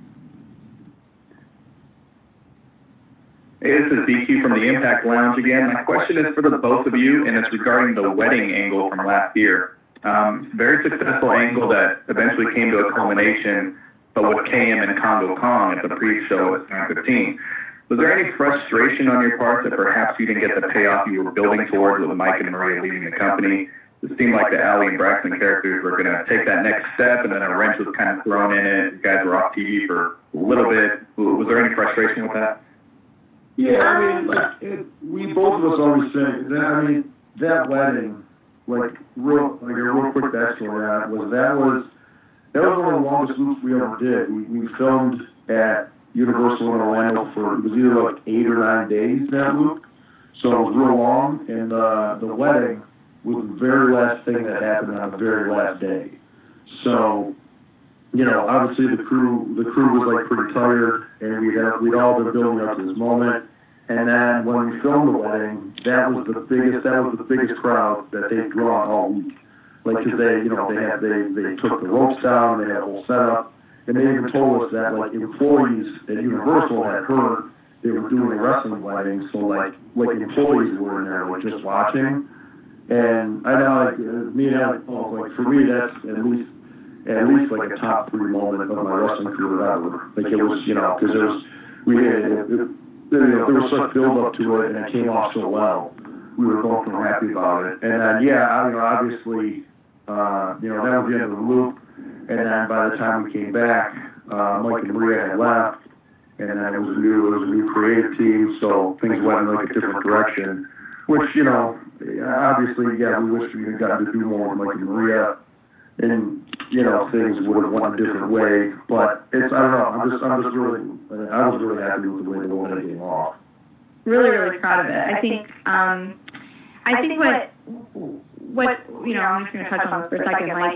Hey, this is D Q from the Impact Lounge again. My question is for the both of you, and it's regarding the wedding angle from last year. Um, very successful angle that eventually came to a culmination, but with K M and Congo Kong at the pre-show at Slam fifteen. Was there any frustration on your part that perhaps you didn't get the payoff you were building towards with Mike and Maria leaving the company? It seemed like the Allie and Braxton characters were going to take that next step, and then a wrench was kind of thrown in it. You guys were off T V for a little bit. Was there any frustration with that? Yeah, I mean, like, it, we both of us always say that, I mean, that wedding, like, real, like a real quick backstory on it, was that was, that was one of the longest loops we ever did. We, we filmed at Universal in Orlando for, it was either like eight or nine days, that loop. So it was real long, and uh, the wedding was the very last thing that happened on the very last day. So, you know, obviously the crew, the crew was like pretty tired, and we'd, have, we'd all been building up to this moment. And then when we filmed the wedding, that was the biggest, that was the biggest crowd that they'd drawn all week. Like, cause they, you know, they had, they, they took the ropes down, they had a whole setup, and they even told us that, like, employees at Universal had heard they were doing a wrestling wedding, so like, like employees were in there, like, just watching. And I know, like, uh, me and Alec, oh, like, for me, that's at least, at least like a top three moment of my wrestling career ever. Like it was, you know, because there was, we had, it, it, you know, there was such build up to it, and it came off so well. We were both real happy about it. And then, yeah, I, you know, obviously, uh, you know, that was the end of the loop. And then by the time we came back, uh, Mike and Maria had left, and then it was a new, it was a new creative team, so things went in like a different direction. Which, you know, obviously, yeah, we wish we had gotten to do more with Mike and Maria. And, you know, things would have went a different way. But it's, I don't know, I'm just, I'm just really, I was really happy with the way the woman came off. Really, really proud of it. I think, um, I think what, what, you know, I'm just going to touch on this for a second, like,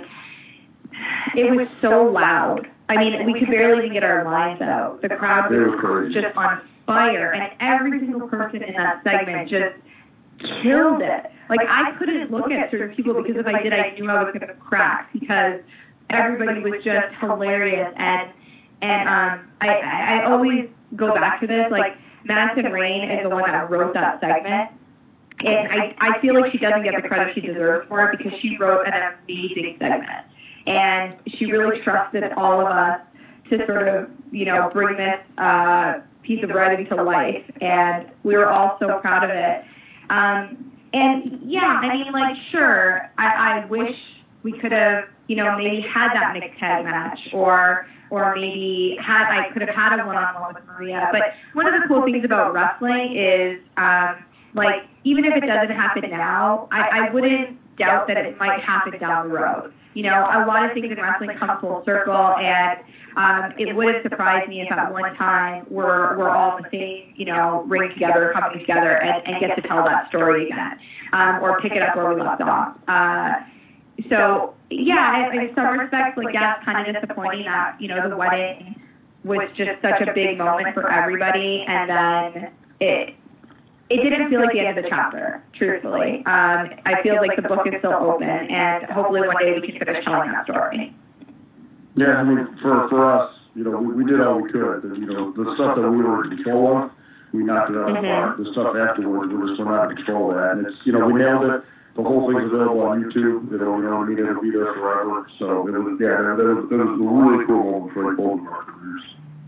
it was so loud. I mean, we could barely even get our lines out. The crowd was just on fire, and every single person in that segment just killed it. Like, I couldn't look at certain people because if I did, I knew I was going to crack because everybody was just hilarious. And and um, I, I always go back to this. Like, Madison Rain is the one that wrote that segment. And I, I feel like she doesn't get the credit she deserves for it because she wrote an amazing segment. And she really trusted all of us to sort of, you know, bring this uh, piece of writing to life. And we were all so proud of it. Um, and, yeah, I mean, like, sure, I, I wish we could have, you know, maybe had that mixed tag match or or maybe had I could have had a one-on-one with Maria. But one of the cool things about wrestling is, um, like, even if it doesn't happen now, I, I wouldn't doubt that it might happen down the road. You know, a lot of things in wrestling come full circle, and um, it wouldn't surprise me if at one time we're we're all in the same, you know, ring together, coming together, and, and get to tell that story again, um, or pick it up where we left off. Uh, so, yeah, in some respects, like, yeah, it's kind of disappointing that, you know, the wedding was just such a big moment for everybody, and then it It didn't feel like the end of the chapter, truthfully. Um, I feel like the book is still open, and hopefully one day we can finish telling that story. Yeah, I mean, for for us, you know, we, we did all we could. And, you know, the stuff that we were in control of, we knocked it out of the park. The stuff afterwards, we're just we're not in control of that. And it's, you know, we nailed it. The whole thing's available on YouTube. You know, you know, I mean, it'll be there forever. So it was, yeah, that was, that was a really cool moment for both of our careers.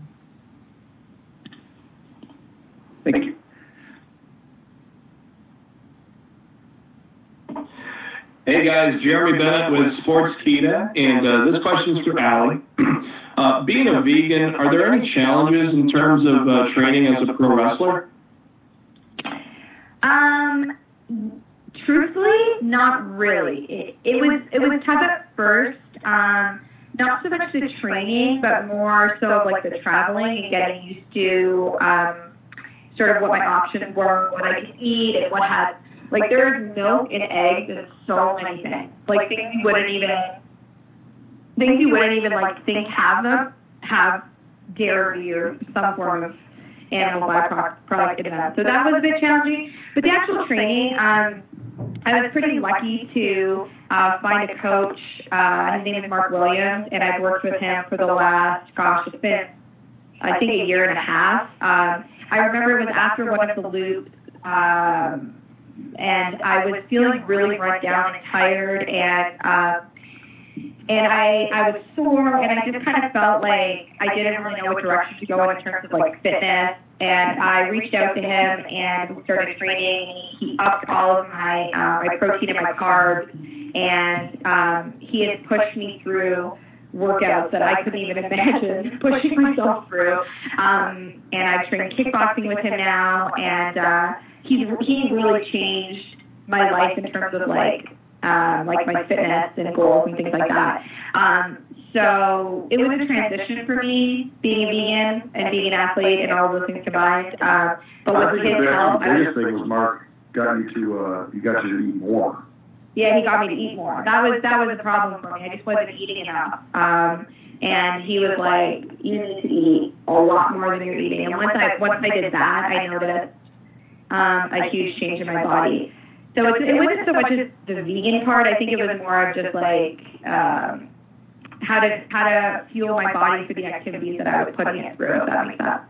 Thank you. Hey guys, Jeremy Bennett with Sportskeeda, and uh, this question's for Allie. Uh, being a vegan, are there any challenges in terms of uh, training as a pro wrestler? Um, truthfully, not really. It, it was it was tough at first. Um, not so much the training, but more so of like the traveling and getting used to um, sort of what my options were, what I could eat, and what had. Like, there's milk and eggs and so many things. Like, things you wouldn't even, things you wouldn't even, like, think have them, have dairy or some form of animal byproduct in them. So that was a bit challenging. But the actual training, um, I was pretty lucky to uh, find a coach. Uh, his name is Mark Williams, and I've worked with him for the last, gosh, it's been, I think, a year and a half. Um, I remember it was after one of the loops, um, and I was feeling really run down and tired, and um, and I I was sore, and I just kind of felt like I didn't really know what direction to go in terms of like fitness. And I reached out to him and we started training. He upped all of my uh, my protein and my carbs, and um, he had pushed me through workouts that I couldn't even imagine pushing myself through. Um, and I've trained kickboxing with him now, and uh, he's he really changed my life in terms of like uh, like my fitness and goals and things like that. Um, so it was a transition for me being a vegan and being an athlete and all those things combined. Uh, but with his help, the biggest thing was Mark got you to uh, you got you to eat more. Yeah, he got me to eat more. That was that was a problem for me. I just wasn't eating enough. Um, and he was like, "You need to eat a lot more than you're eating." And once I once I did that, I noticed um, a huge change in my body. So it, it wasn't so much as the vegan part. I think it was more of just like um, how to how to fuel my body for the activities that I was putting it through. If that makes sense.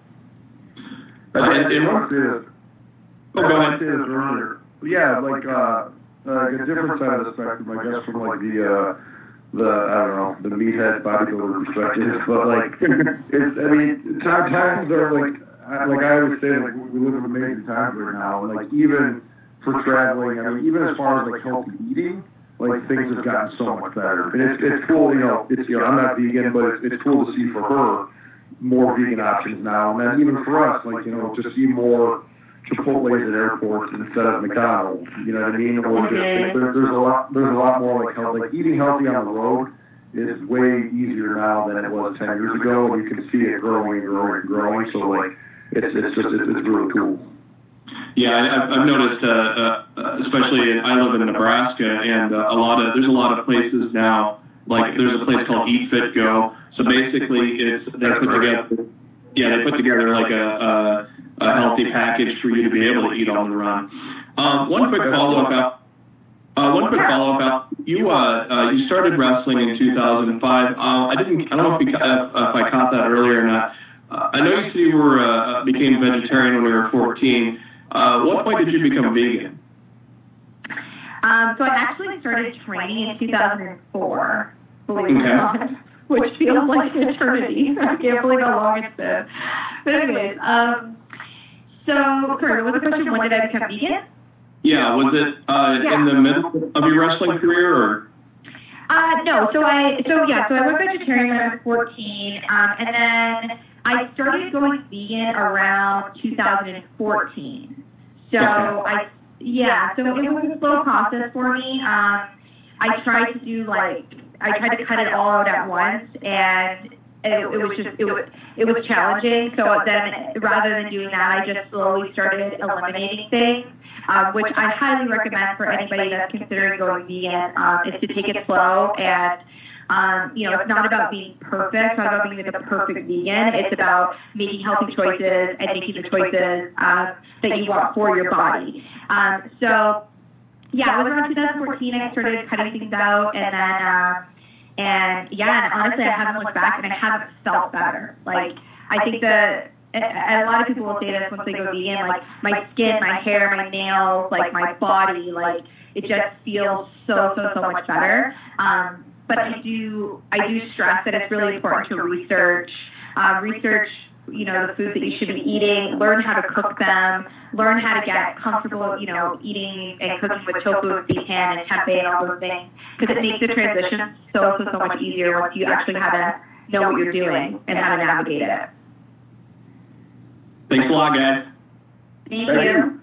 I wanted to oh, go ahead. earlier. Yeah, like. Uh, Uh, a different side of the spectrum, I guess, from like the, uh, the I don't know, the meathead bodybuilder perspective. But like, it's, I mean, times are like, I, like I always say, like we live in amazing times right now, and like even for traveling, I mean, even as far as like healthy eating, like things have gotten so much better. And it's it's cool, you know, it's you know, I'm not vegan, but it's, it's cool to see for her more vegan options now, and then even for us, like you know, just see more Chipotle's at airports instead of McDonald's, you know what I mean? Or just, there, there's a lot, there's a lot more like health, like eating healthy on the road is way easier now than it was ten years ago, and you can see it growing and growing and growing. So like, it's it's just it's, it's really cool. Yeah, I, I've noticed, uh, uh, especially in, I live in Nebraska, and uh, a lot of there's a lot of places now. Like there's a place called Eat Fit Go. So basically, it's they put together. Yeah, they put together like a, a, a healthy package for you to be able to eat on the run. Um, one quick follow up out. Uh, one quick follow up out. You uh, uh, you started wrestling in two thousand five. Uh, I didn't. I don't know if, we, uh, if I caught that earlier or not. Uh, I know you said you were uh, became vegetarian when you were fourteen. Uh, what point did you become vegan? Um, so I actually started training in two thousand four. Believe it okay. or not. Which feels like an eternity. I can't believe how long it's been. But anyways, um, so, sorry, what was the question? When did I become vegan? Yeah, was it uh, yeah. in the middle of your wrestling career, or? Uh, no, so I, so yeah, so I went vegetarian when I was fourteen, um, and then I started going vegan around two thousand fourteen. So I, yeah, so it was a slow process for me. Um, I tried to do like, I tried to cut it all out at once, and it, it was just, it was, it was challenging. So then, rather than doing that, I just slowly started eliminating things, um, which I highly recommend for anybody that's considering going vegan, um, is to take it slow. And, um, you know, it's not about being perfect, it's not about being like a perfect vegan. It's about making healthy choices and making the choices um, that you want for your body. Um, so, yeah, it was around two thousand fourteen I started cutting things out, and then, um, and yeah, and honestly, I haven't looked back, and I haven't felt better. Like, I think that, and a lot of people will say this once they go vegan, like, my skin, my hair, my nails, like, my body, like, it just feels so, so, so much better. Um, but I do, I do stress that it's really important to research, um, research, you know, the foods that you should be eating, learn how to cook them, learn how to get comfortable, you know, eating and cooking with tofu, seitan, and tempeh and all those things, because it makes the transition so, so, so much easier once you actually how to know what you're doing and how to navigate it. Thanks a lot, guys. Thank, Thank you. you.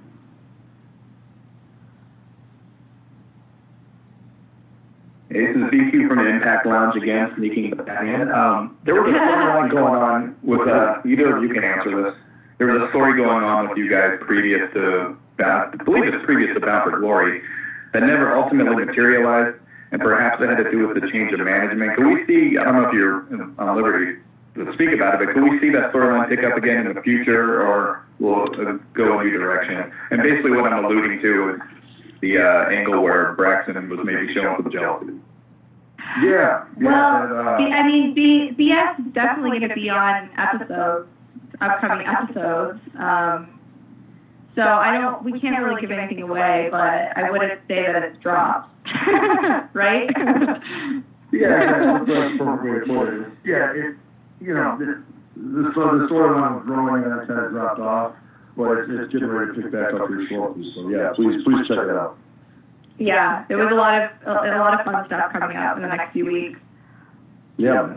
Hey, this is V Q from the Impact Lounge again, sneaking back in. Um, there was a storyline going on with, uh, either of you can answer this. There was a story going on with you guys previous to, uh, I believe it's previous to Bound for Glory, that never ultimately materialized, and perhaps that had to do with the change of management. Can we see, I don't know if you're on liberty to speak about it, but can we see that storyline pick up again in the future, or will it go in a new direction? And basically what I'm alluding to is the uh, angle where Braxton was maybe showing some jealousy. Yeah. Well, yeah, and, uh, B, I mean, B, B S is definitely going to be on episodes, upcoming episodes. Um, so I don't, we can't really give anything away, but I wouldn't say that it's dropped, right? yeah, that's a perfect way to put it. Yeah, it, you know, the, the, the storyline was growing and it's kind of dropped off, but it's, it's getting ready to pick back up here shortly. So yeah, please, please check it out. Yeah, there was a lot of a, a lot of fun stuff coming up in the next few weeks. Yeah.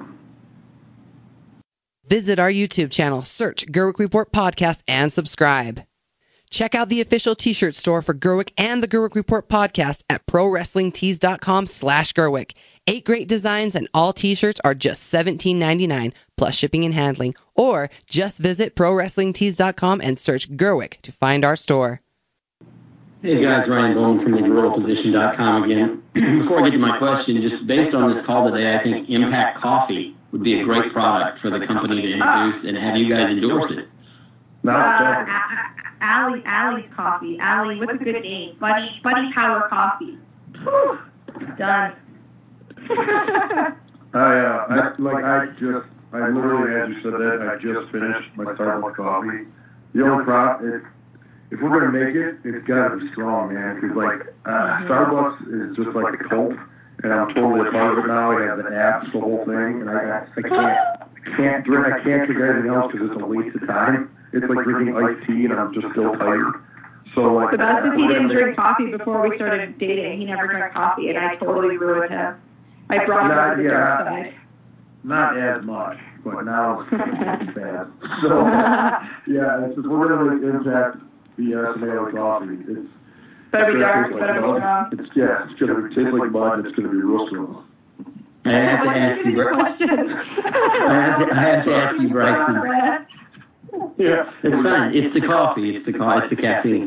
Visit our YouTube channel, search Gerwick Report Podcast, and subscribe. Check out the official t-shirt store for Gerwick and the Gerwick Report Podcast at ProWrestlingTees.com slash Gerwick. Eight great designs and all t-shirts are just seventeen ninety-nine plus shipping and handling. Or just visit ProWrestlingTees.com and search Gerwick to find our store. Hey guys, Ryan Bowman from the gorilla position dot com again. Before I get to my question, just based on this call today, I think Impact Coffee would be a great product for the company to introduce and have you guys endorse it. No, uh, Allie, Allie's Coffee. Allie, what's a good name? Buddy, Buddy Power Coffee. Whew. Done. I, uh, I, like, I just, I literally, as you said that, I just finished my Starbucks coffee. The only problem is, if we're going to make it, it's got to be strong, man, because, like, uh, Starbucks is just like a cult, and I'm totally a part of it now. I have the apps, the whole thing, and I, I can't, I can't drink, I can't drink anything else because it's a waste of time. It's like drinking iced tea, and I'm just still tired. So, like, but that's if he didn't drink coffee before we started dating. He never drank coffee, and I totally ruined him. I brought him not, to the yeah, dark side. Not as much, but now it's bad. So, yeah, it's just, we're going to impact the uh, tomato coffee. It's better be dark, like better be mud. strong. It's, yeah, it's going to taste like mud, and it's going to be real strong. I have to ask you, Bryson. I have to, I have to ask you, Bryson. Yeah, it's fine. It's the coffee. It's the co- It's the caffeine.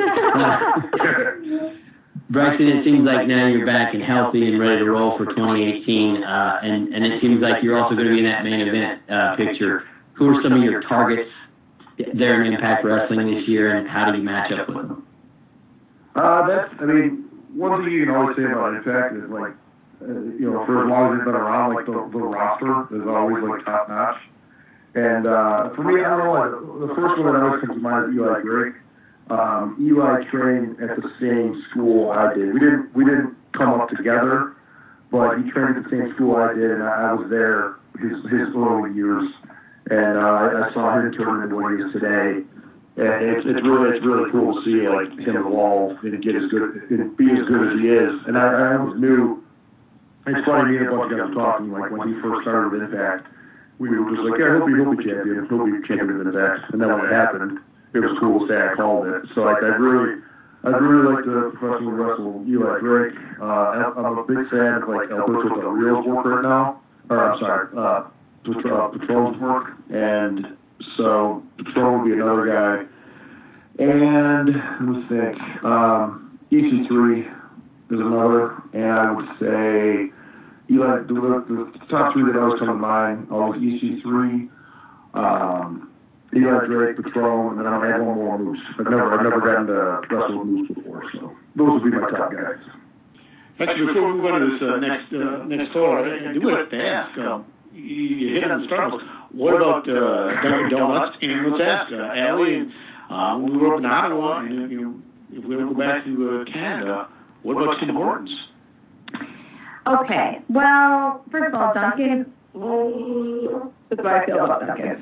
Bryson, it seems like now you're back and healthy and ready to roll for twenty eighteen, uh, and and it seems like you're also going to be in that main event uh, picture. Who are some of your targets there in Impact Wrestling this year, and how do you match up with them? Uh, that's, I mean, one thing you can always say about Impact is, like, uh, you know, for as long as they've been around, like, the, the roster is always, like, top-notch. And uh, for me, I don't know, like, the first one that always comes to mind is Eli Drake. Um, Eli trained at the same school I did. We didn't, we didn't come up together, but he trained at the same school I did, and I, I was there his, his early years. And uh, I, I saw him turn into what he is today, and it's it's really it's really cool to see like him evolve and get as good and be as good as he is. And I, I always knew. It's funny, me and a bunch of guys were talking like when he first started with Impact, we were just like, yeah, he'll be he'll be champion, he'll be champion of Impact. And then when it happened, it was cool to say I called it. So like I really I really like to professionally wrestle Eli Drake. Uh, I'm a big fan of like Alberto Del Rio's work right now. Or I'm sorry. Uh, Patron's work, and so Patron would be another guy. And let me think, um, E C three is another, and I would say Eli, the, the top three that always come to mind are E C three, um, Eli Drake, Patron, and then I'm gonna add one more, Moose. I've never, I've never gotten to wrestle with Moose before, so those would be my top guys. Actually, before we move on to this uh, next uh, next caller, I do have to ask. Um, You hit on the Starbucks. What about uh, Dunkin' Donuts? And let's ask uh, Allie. Uh, when we were up in Ottawa, and you know, if we ever go back to uh, Canada, what about Tim Hortons? Okay. Well, first of all, Dunkin'. That's what I feel about Dunkin'.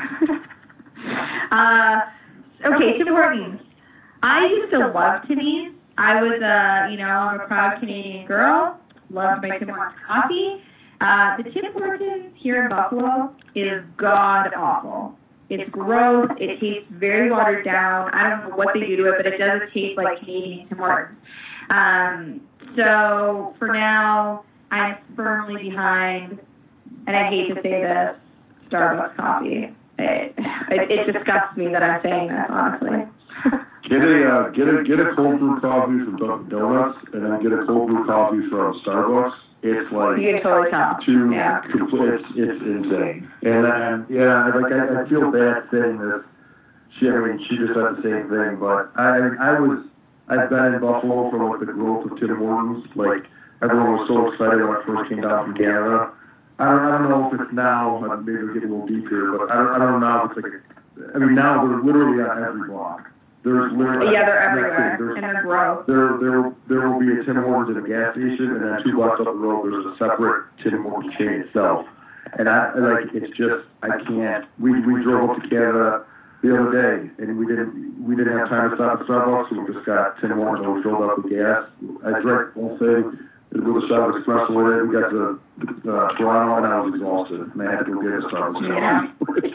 uh, okay, Tim Hortons. I used to love Timmy's. I was, uh, you know, I'm a proud Canadian girl. Loved my Tim Hortons coffee. Uh, the Tim Hortons here in Buffalo is god-awful. It's gross. It tastes very watered down. I don't know what they do to it, but it doesn't taste like Canadian Tim Hortons. Um, so for now, I'm firmly behind, and I hate to say this, Starbucks coffee. It, it, it disgusts me that I'm saying this, honestly. Get a uh, get a get a cold brew coffee from Dunkin' Donuts, and then get a cold brew coffee from Starbucks. It's like you can totally tell. Two, yeah. It's, it's insane. And then, yeah, like I, I feel bad saying this. She, I mean, she just said the same thing, but I, I was, I've been in Buffalo for like the growth of Tim Hortons. Like everyone was so excited when I first came down from Canada. I don't, I don't know if it's now. Maybe we'll get a little deep here, but I don't, I don't know if it's like. I mean, now they're literally on every block. There's literally yeah, they're everywhere, and they're gross. There, there, there will be a Tim Hortons at a gas station, and then two blocks up the road, there's a separate Tim Hortons chain itself. And I like, it's just, I can't. We we drove up to Canada the other day, and we didn't we didn't have time to stop at Starbucks, so we just got Tim Hortons and we filled up with gas. I drank the whole thing with a shot of espresso in it. We got to uh, Toronto, and I was exhausted, and I had to go get a Starbucks. Yeah.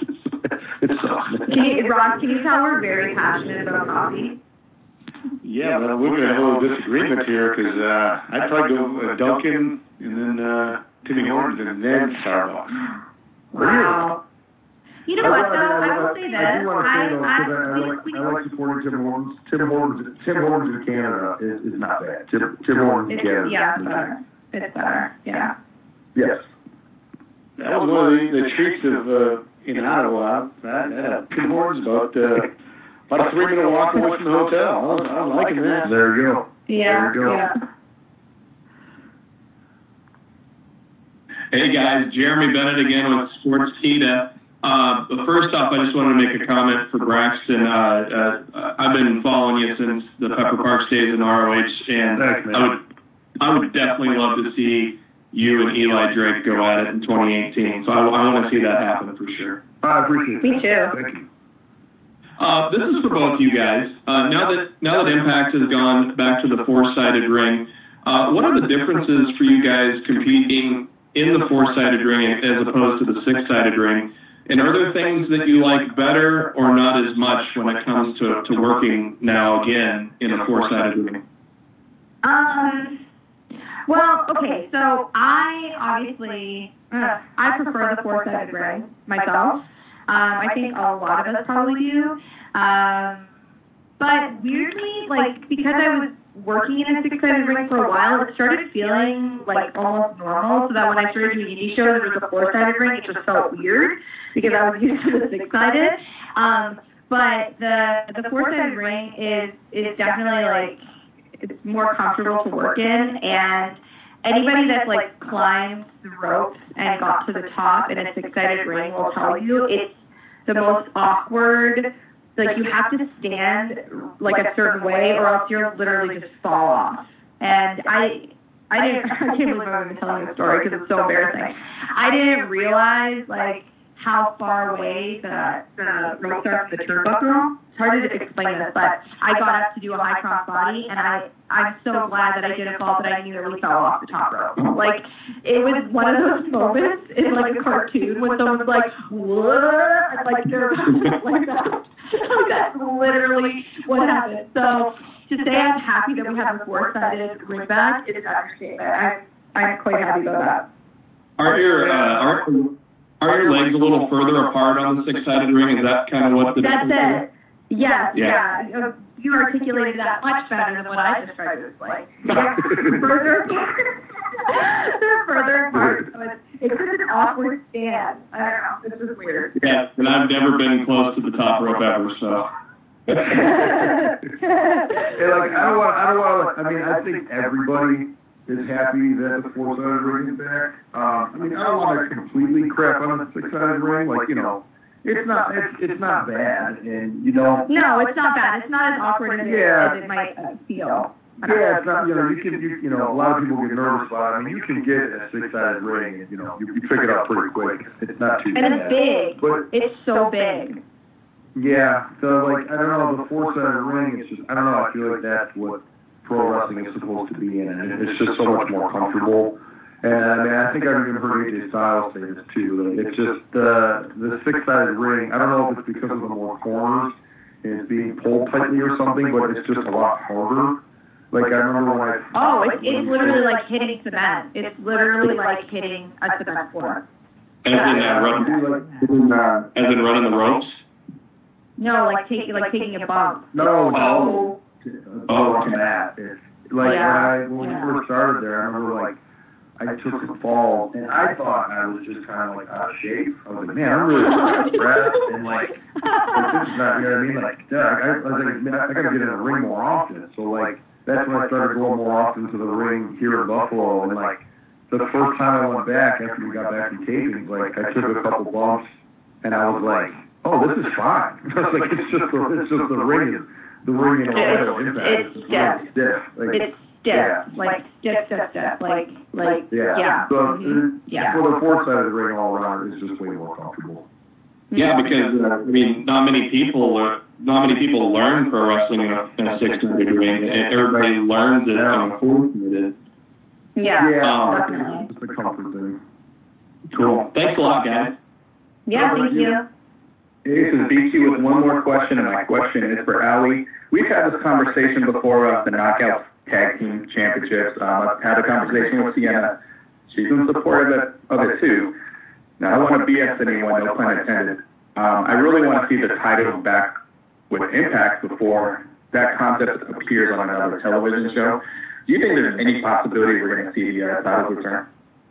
It sucks. Can you, Ron, can you tell we're very passionate about coffee? Yeah, well, we're going to have a little disagreement here because uh, I'd probably go uh, Dunkin' and then uh, Tim Hortons and then Starbucks. Wow. You know what, though? I will say this. I do want to say, though, I, because I, I, like, I like supporting Tim Hortons. Tim Hortons, Tim Hortons in Canada is, is not bad. Tim, Tim Hortons in Canada. Yeah, it's better. It's better, yeah. Yes. That was one of the, the treats of... Uh, in Ottawa, I had Tim Hortons about uh, about a three minute walk away from the hotel. I was, I was liking that. There you go. Yeah. There you go. Yeah. Hey guys, Jeremy Bennett again with Sportskeeda. Uh, but first off, I just wanted to make a comment for Braxton. Uh, uh, I've been following you since the Pepper Park days in R O H, and Thanks, man. I would I would definitely love to see you and Eli Drake go at it in twenty eighteen. So I, I want to see that happen for sure. I appreciate it. Me too. Thank you. Uh, this is for both you guys. Uh, now that now that Impact has gone back to the four-sided ring, uh, what are the differences for you guys competing in the four-sided ring as opposed to the six-sided ring? And are there things that you like better or not as much when it comes to, to working now again in a four-sided ring? Um, Well, okay, so I obviously, uh, I prefer the four-sided ring myself. Um, I think a lot of us probably do. Um, but weirdly, like, because I was working in a six-sided ring for a while, it started feeling like almost normal, so that when I started doing indie shows, it was a four-sided ring, it just felt weird because I was used to the six-sided. Um, but the the four-sided ring is is definitely like, it's more comfortable to work in, and anybody that's like climbed the ropes and got to the top in a six-sided ring will tell you it's the most awkward. Like, you have to stand like a certain way, or else you'll literally just fall off. And I, I didn't. I can't believe I'm even telling the story because it's so embarrassing. I didn't realize like how far away the the ropes are from the turnbuckle. It's hard to explain this, but I got up to do a high cross body, and I I'm so glad that I didn't fall, that I nearly fell off the top rope. Like, it was one of those moments in like a cartoon when someone's like, what? And like they're like that. That's literally what happened. So to say I'm happy that we have a four-sided ring back is an understatement. I'm I'm quite happy about that. Are your uh, are are your legs a little further apart on the six-sided ring? Is that kind of what the That's it. Yes, yeah. yeah. You articulated that much better than what I just tried to explain. Yeah, further apart. They're further apart. So it's, it's just an awkward stand. I don't know. This is weird. Yeah, and I've never been close to the top rope ever, so. Hey, like, I don't want, I don't want to, I mean, I think everybody is happy that the four-sided ring is back. Um, I mean, I don't want to completely crap on the six-sided ring, like, you know, it's not, it's, it's not bad, and, you know. No, it's not bad. It's not as awkward as, yeah. it, as it might uh, feel. Yeah, it's not, you know, you can, you, you know, a lot of people get nervous about it. I mean, you can get a six-sided ring, and, you know, you, you figure it out pretty quick. It's not too and bad. And it's big. But, it's so big. Yeah, so, like, I don't know, the four-sided ring, it's just, I don't know, I feel like that's what pro wrestling is supposed to be in, and it's just so much more comfortable. And, I mean, I think I've even heard A J Styles say this, too. Like, it's just, uh, the six-sided ring, I don't know if it's because of the more corners, and it's being pulled tightly or something, but it's just a lot harder. Like, I remember when I... Oh, it's, it's literally like hitting cement. It's literally like hitting a cement floor. As in, uh, running, as in running the ropes? No, like, take, like taking a bump. No, no. Oh, oh okay. That. It's, like, yeah. when, I, when yeah. we first started there, I remember, like, I took some falls, and I thought I was just kind of, like, out of shape. I was like, man, I'm really stressed, and, like, like, this is not, you know what I mean? Like, yeah, I, I was like, man, I gotta get in the ring more often. So, like, that's when I started going more often to the ring here in Buffalo, and, like, the first time I went back after we got back from taping, like, I took a couple bumps, and I was like, oh, this is fine. I was like, it's just the, it's just the ring, the ring in Ohio Impact. It's stiff. Stiff. Like, it's stiff. Yeah. Like, stiff, stiff, stiff. Like, like, yeah. yeah. So, mm-hmm. yeah. For the four-sided ring all around, it's just way more comfortable. Yeah, because, uh, I mean, not many people uh, not many people learn pro wrestling in a, in a six-sided ring. Everybody learns it on a coordinated. Yeah, yeah um, definitely. It's a comfort thing. Cool. Thanks a lot, guys. Yeah, thank you. Hey, this is B Q with one more question, and my question is for Allie. We've had this conversation before of the Knockout Tag Team Championships. Um, I've had a conversation with Sienna. She's in support of it, of it too. Now, I don't want to B S anyone, no pun intended. Um, I really want to see the title back with Impact before that concept appears on another television show. Do you think there's any possibility we're going to see the uh, title return?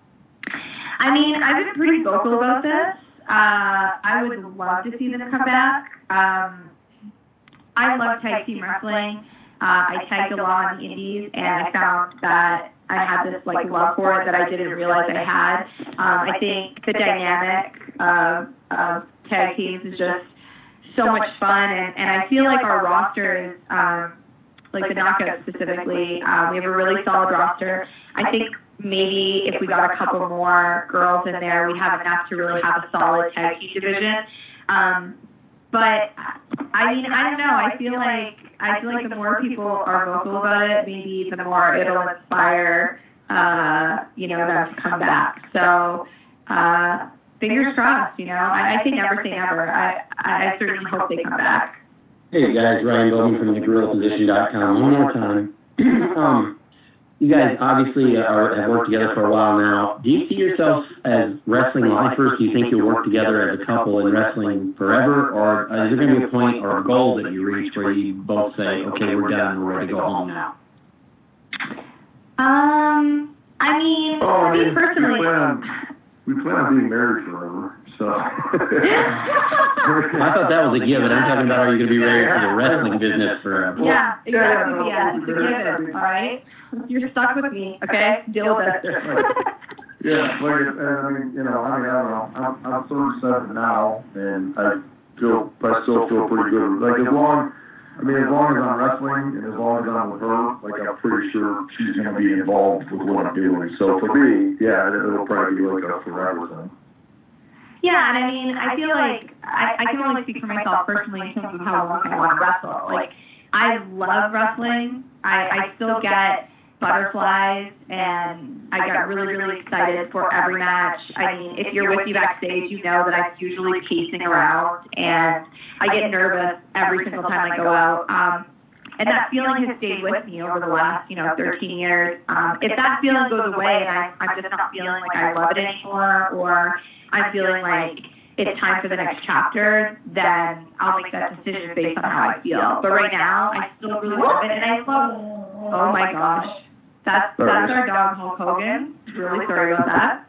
I mean, I've been pretty vocal about this. Uh, I would love to see them come back. Um, I love tag team wrestling. Uh, I tagged along on the indies, and I found that I had this like love for it that I didn't realize I had. Um, I think the dynamic of, of tag teams is just so much fun, and, and I feel like our roster is, um, like the Knockouts specifically, um, we have a really solid roster. I think maybe if we got a couple more girls in there, we'd have enough to really have a solid tag team division. Um, but I mean, I don't know. I feel like I feel like the more people are vocal about it, maybe the more it'll inspire, uh, you know, them to come back. So, uh, fingers crossed. You know, I, I say never say never. I, I certainly hope they come back. Hey guys, Ryan Bowman from the gorilla position dot com. One more time. um, you guys obviously are, have worked together for a while now. Do you see yourselves as wrestling lifers? Do you think you'll work together as a couple in wrestling forever? Or is there going to be a point or a goal that you reach where you both say, okay, we're done, we're ready to go home now? Um, I mean, Oh, I me mean, personally... we plan on, we plan on being married forever, so. I thought that was a given. I'm talking about, are you going to be ready for the wrestling business forever? Yeah, exactly. Yeah, it's a given. All right, you're stuck with me. Okay, deal with it. Yeah, like, I mean, you know, I mean, I don't know. I'm, I'm thirty-seven now, and I feel, I still feel pretty good. Like, as long, I mean, as long as I'm wrestling and as long as I'm with her, like, I'm pretty sure she's going to be involved with what I'm doing. So for me, yeah, it'll probably be like a forever thing. Yeah, and I mean, I feel like I, I can only speak for myself personally in terms of how long I want to wrestle. Like, I love wrestling. I, I still get butterflies, and I get really, really excited for every match. I mean, if you're with me backstage, you know that I'm usually pacing around, and I get nervous every single time I go out. Um, and that feeling has stayed with me over the last, you know, thirteen years. Um, if that feeling goes away and I, I'm just not feeling like I love it anymore, or I'm feeling like it's time for the next chapter, then I'll make that decision based on how I feel. But right now, I still really love it, and I love, oh my gosh, that's, that's our dog, Hulk Hogan. Really sorry about that.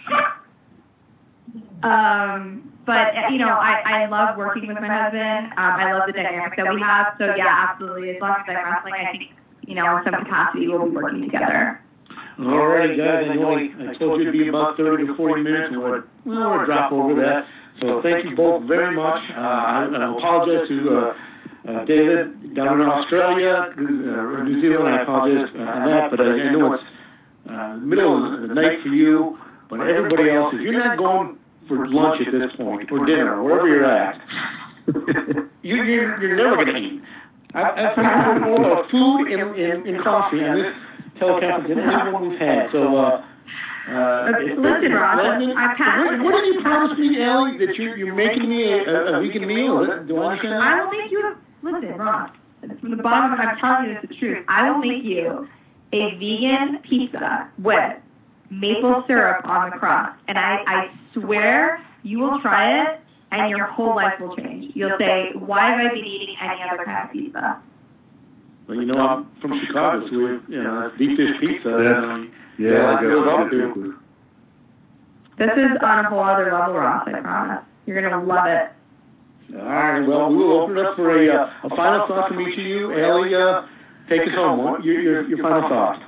Um, but, you know, I, I love working with my husband. Um, I love the dynamic that we have. So, yeah, absolutely. As long as I'm wrestling, I think, you know, in some capacity, we'll be working together. All right, guys. I know I, I told you it'd be about thirty to forty minutes, and we're, well, we're drop over that. So thank you both very much. Uh, I, I apologize to uh, uh, David down in Australia, uh, New Zealand. I apologize uh, on that, but I, I know it's uh, middle of the night for you. But everybody else, if you're not going for lunch at this point, or dinner, or wherever you're at, you, you're, you're never going to eat. I've, I've talked more about food and, and, and coffee on this teleconference than anyone we've had. So, uh, uh, listen, Rob, I'm passionate. What, what did you promise me, Ellie, that you're, you're making me a, a vegan meal? Do I understand that? I will make you a, listen, Rob, from the bottom of I'm telling you it's the truth. I will make you a vegan pizza with maple syrup on the crust. And I, I swear you will try it and your whole life will change. You'll say, why have I been eating any other kind of pizza? Well, you know, I'm from Chicago, so we, you know, deep dish pizza. Um, yeah, yeah, I goes up guess. to. This is on a whole other level, Ross, I promise. You're going to love it. All right, well, we will open it up for a, uh, a final thought from each of you. Ellie, uh, take us home. What, your, your, your final thought?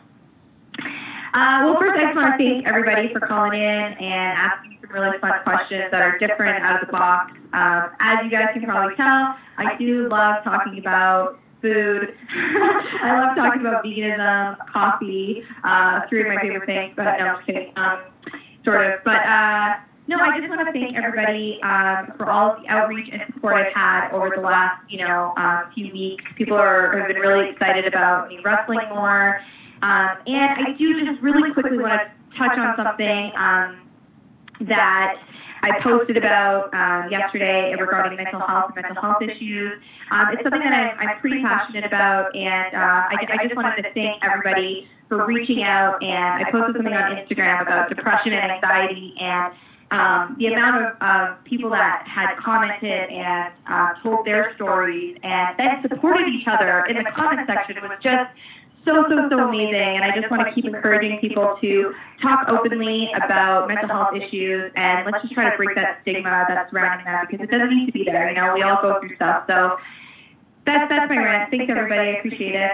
Uh, well, first, I just want to thank everybody for calling in and asking some really fun questions that are different out of the box. Um, as you guys can probably tell, I do love talking about food. I love talking about veganism, coffee, uh, three of my favorite things, but no, I'm just kidding. Um, sort of. But, uh, no, I just want to thank everybody um, for all of the outreach and support I've had over the last, you know, uh, few weeks. People are, have been really excited about me wrestling more. Um, and I do just really quickly want to touch on something um, that I posted about um, yesterday regarding mental health and mental health issues. Um, it's something that I'm, I'm pretty passionate about, and uh, I, I just wanted to thank everybody for reaching out. And I posted something on Instagram about depression and anxiety, and um, the amount of uh, people that had commented and uh, told their stories and then supported each other in the comment section was just so, so, so amazing, and I just want to keep encouraging people to talk openly about mental health issues, and let's just try to break that stigma that's surrounding that, because it doesn't need to be there. You know, we all go through stuff. So that's that's my rant. Thanks, everybody. I appreciate it.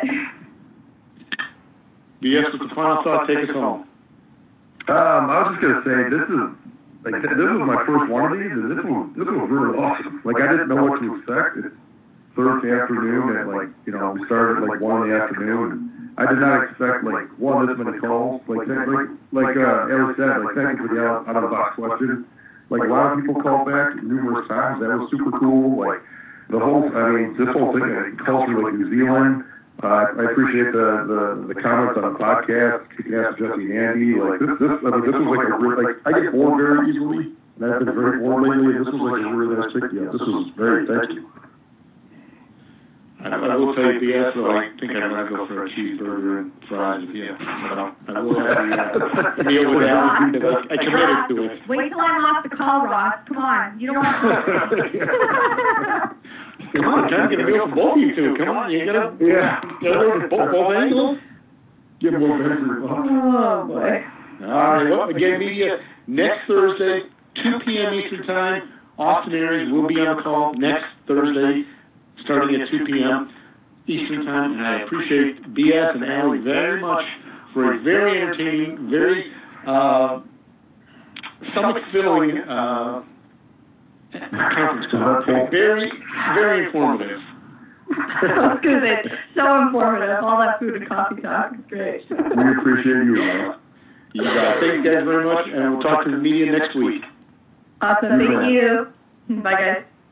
B S, with the final thought, take us home. Um, I was just gonna say this is like this was my first one of these, and this was this was really awesome. Like I didn't know what to expect. It's Thursday afternoon, and like you know we started at like one in the afternoon. And I did not expect like one this many calls. Like like like uh, Ellie said, like thank you for the out, out of the box question. Like a lot of people called back numerous times. That was super cool. Like the whole, I mean, this whole thing, like, calls from like New Zealand. Uh, I appreciate the, the the comments on the podcast, kicking ass Jesse and Andy. Like this, this, I mean, this was like a real, like I get bored very easily, and I've been very bored lately. And this was like a really nice pick. Yeah, this was very thank you. I, I I will tell you, B S, though, I think I'd rather go for a cheeseburger and fries with you. But I'll, I will have the uh, meal with Alan because I, I committed to it. Wait till I'm off the call, Ross. Come on. You don't want to... Come on, try to get a meal for both of you two. Come on, you gotta, yeah. gotta look at both, both angles. Get more better. Oh, boy. All right, well, again, media, next Thursday, two p.m. Eastern Time, Austin Aries will be on the call next Thursday, starting at two p.m. Eastern Time, and I appreciate B S and Allie very much for a very entertaining, very uh, stomach-filling uh, conference call. Very, very informative. I was going to say, so informative. All that food and coffee talk is great. We appreciate you, Al. You guys, thank you guys very much, and we'll talk to the media next week. Awesome. Thank you. Bye, guys.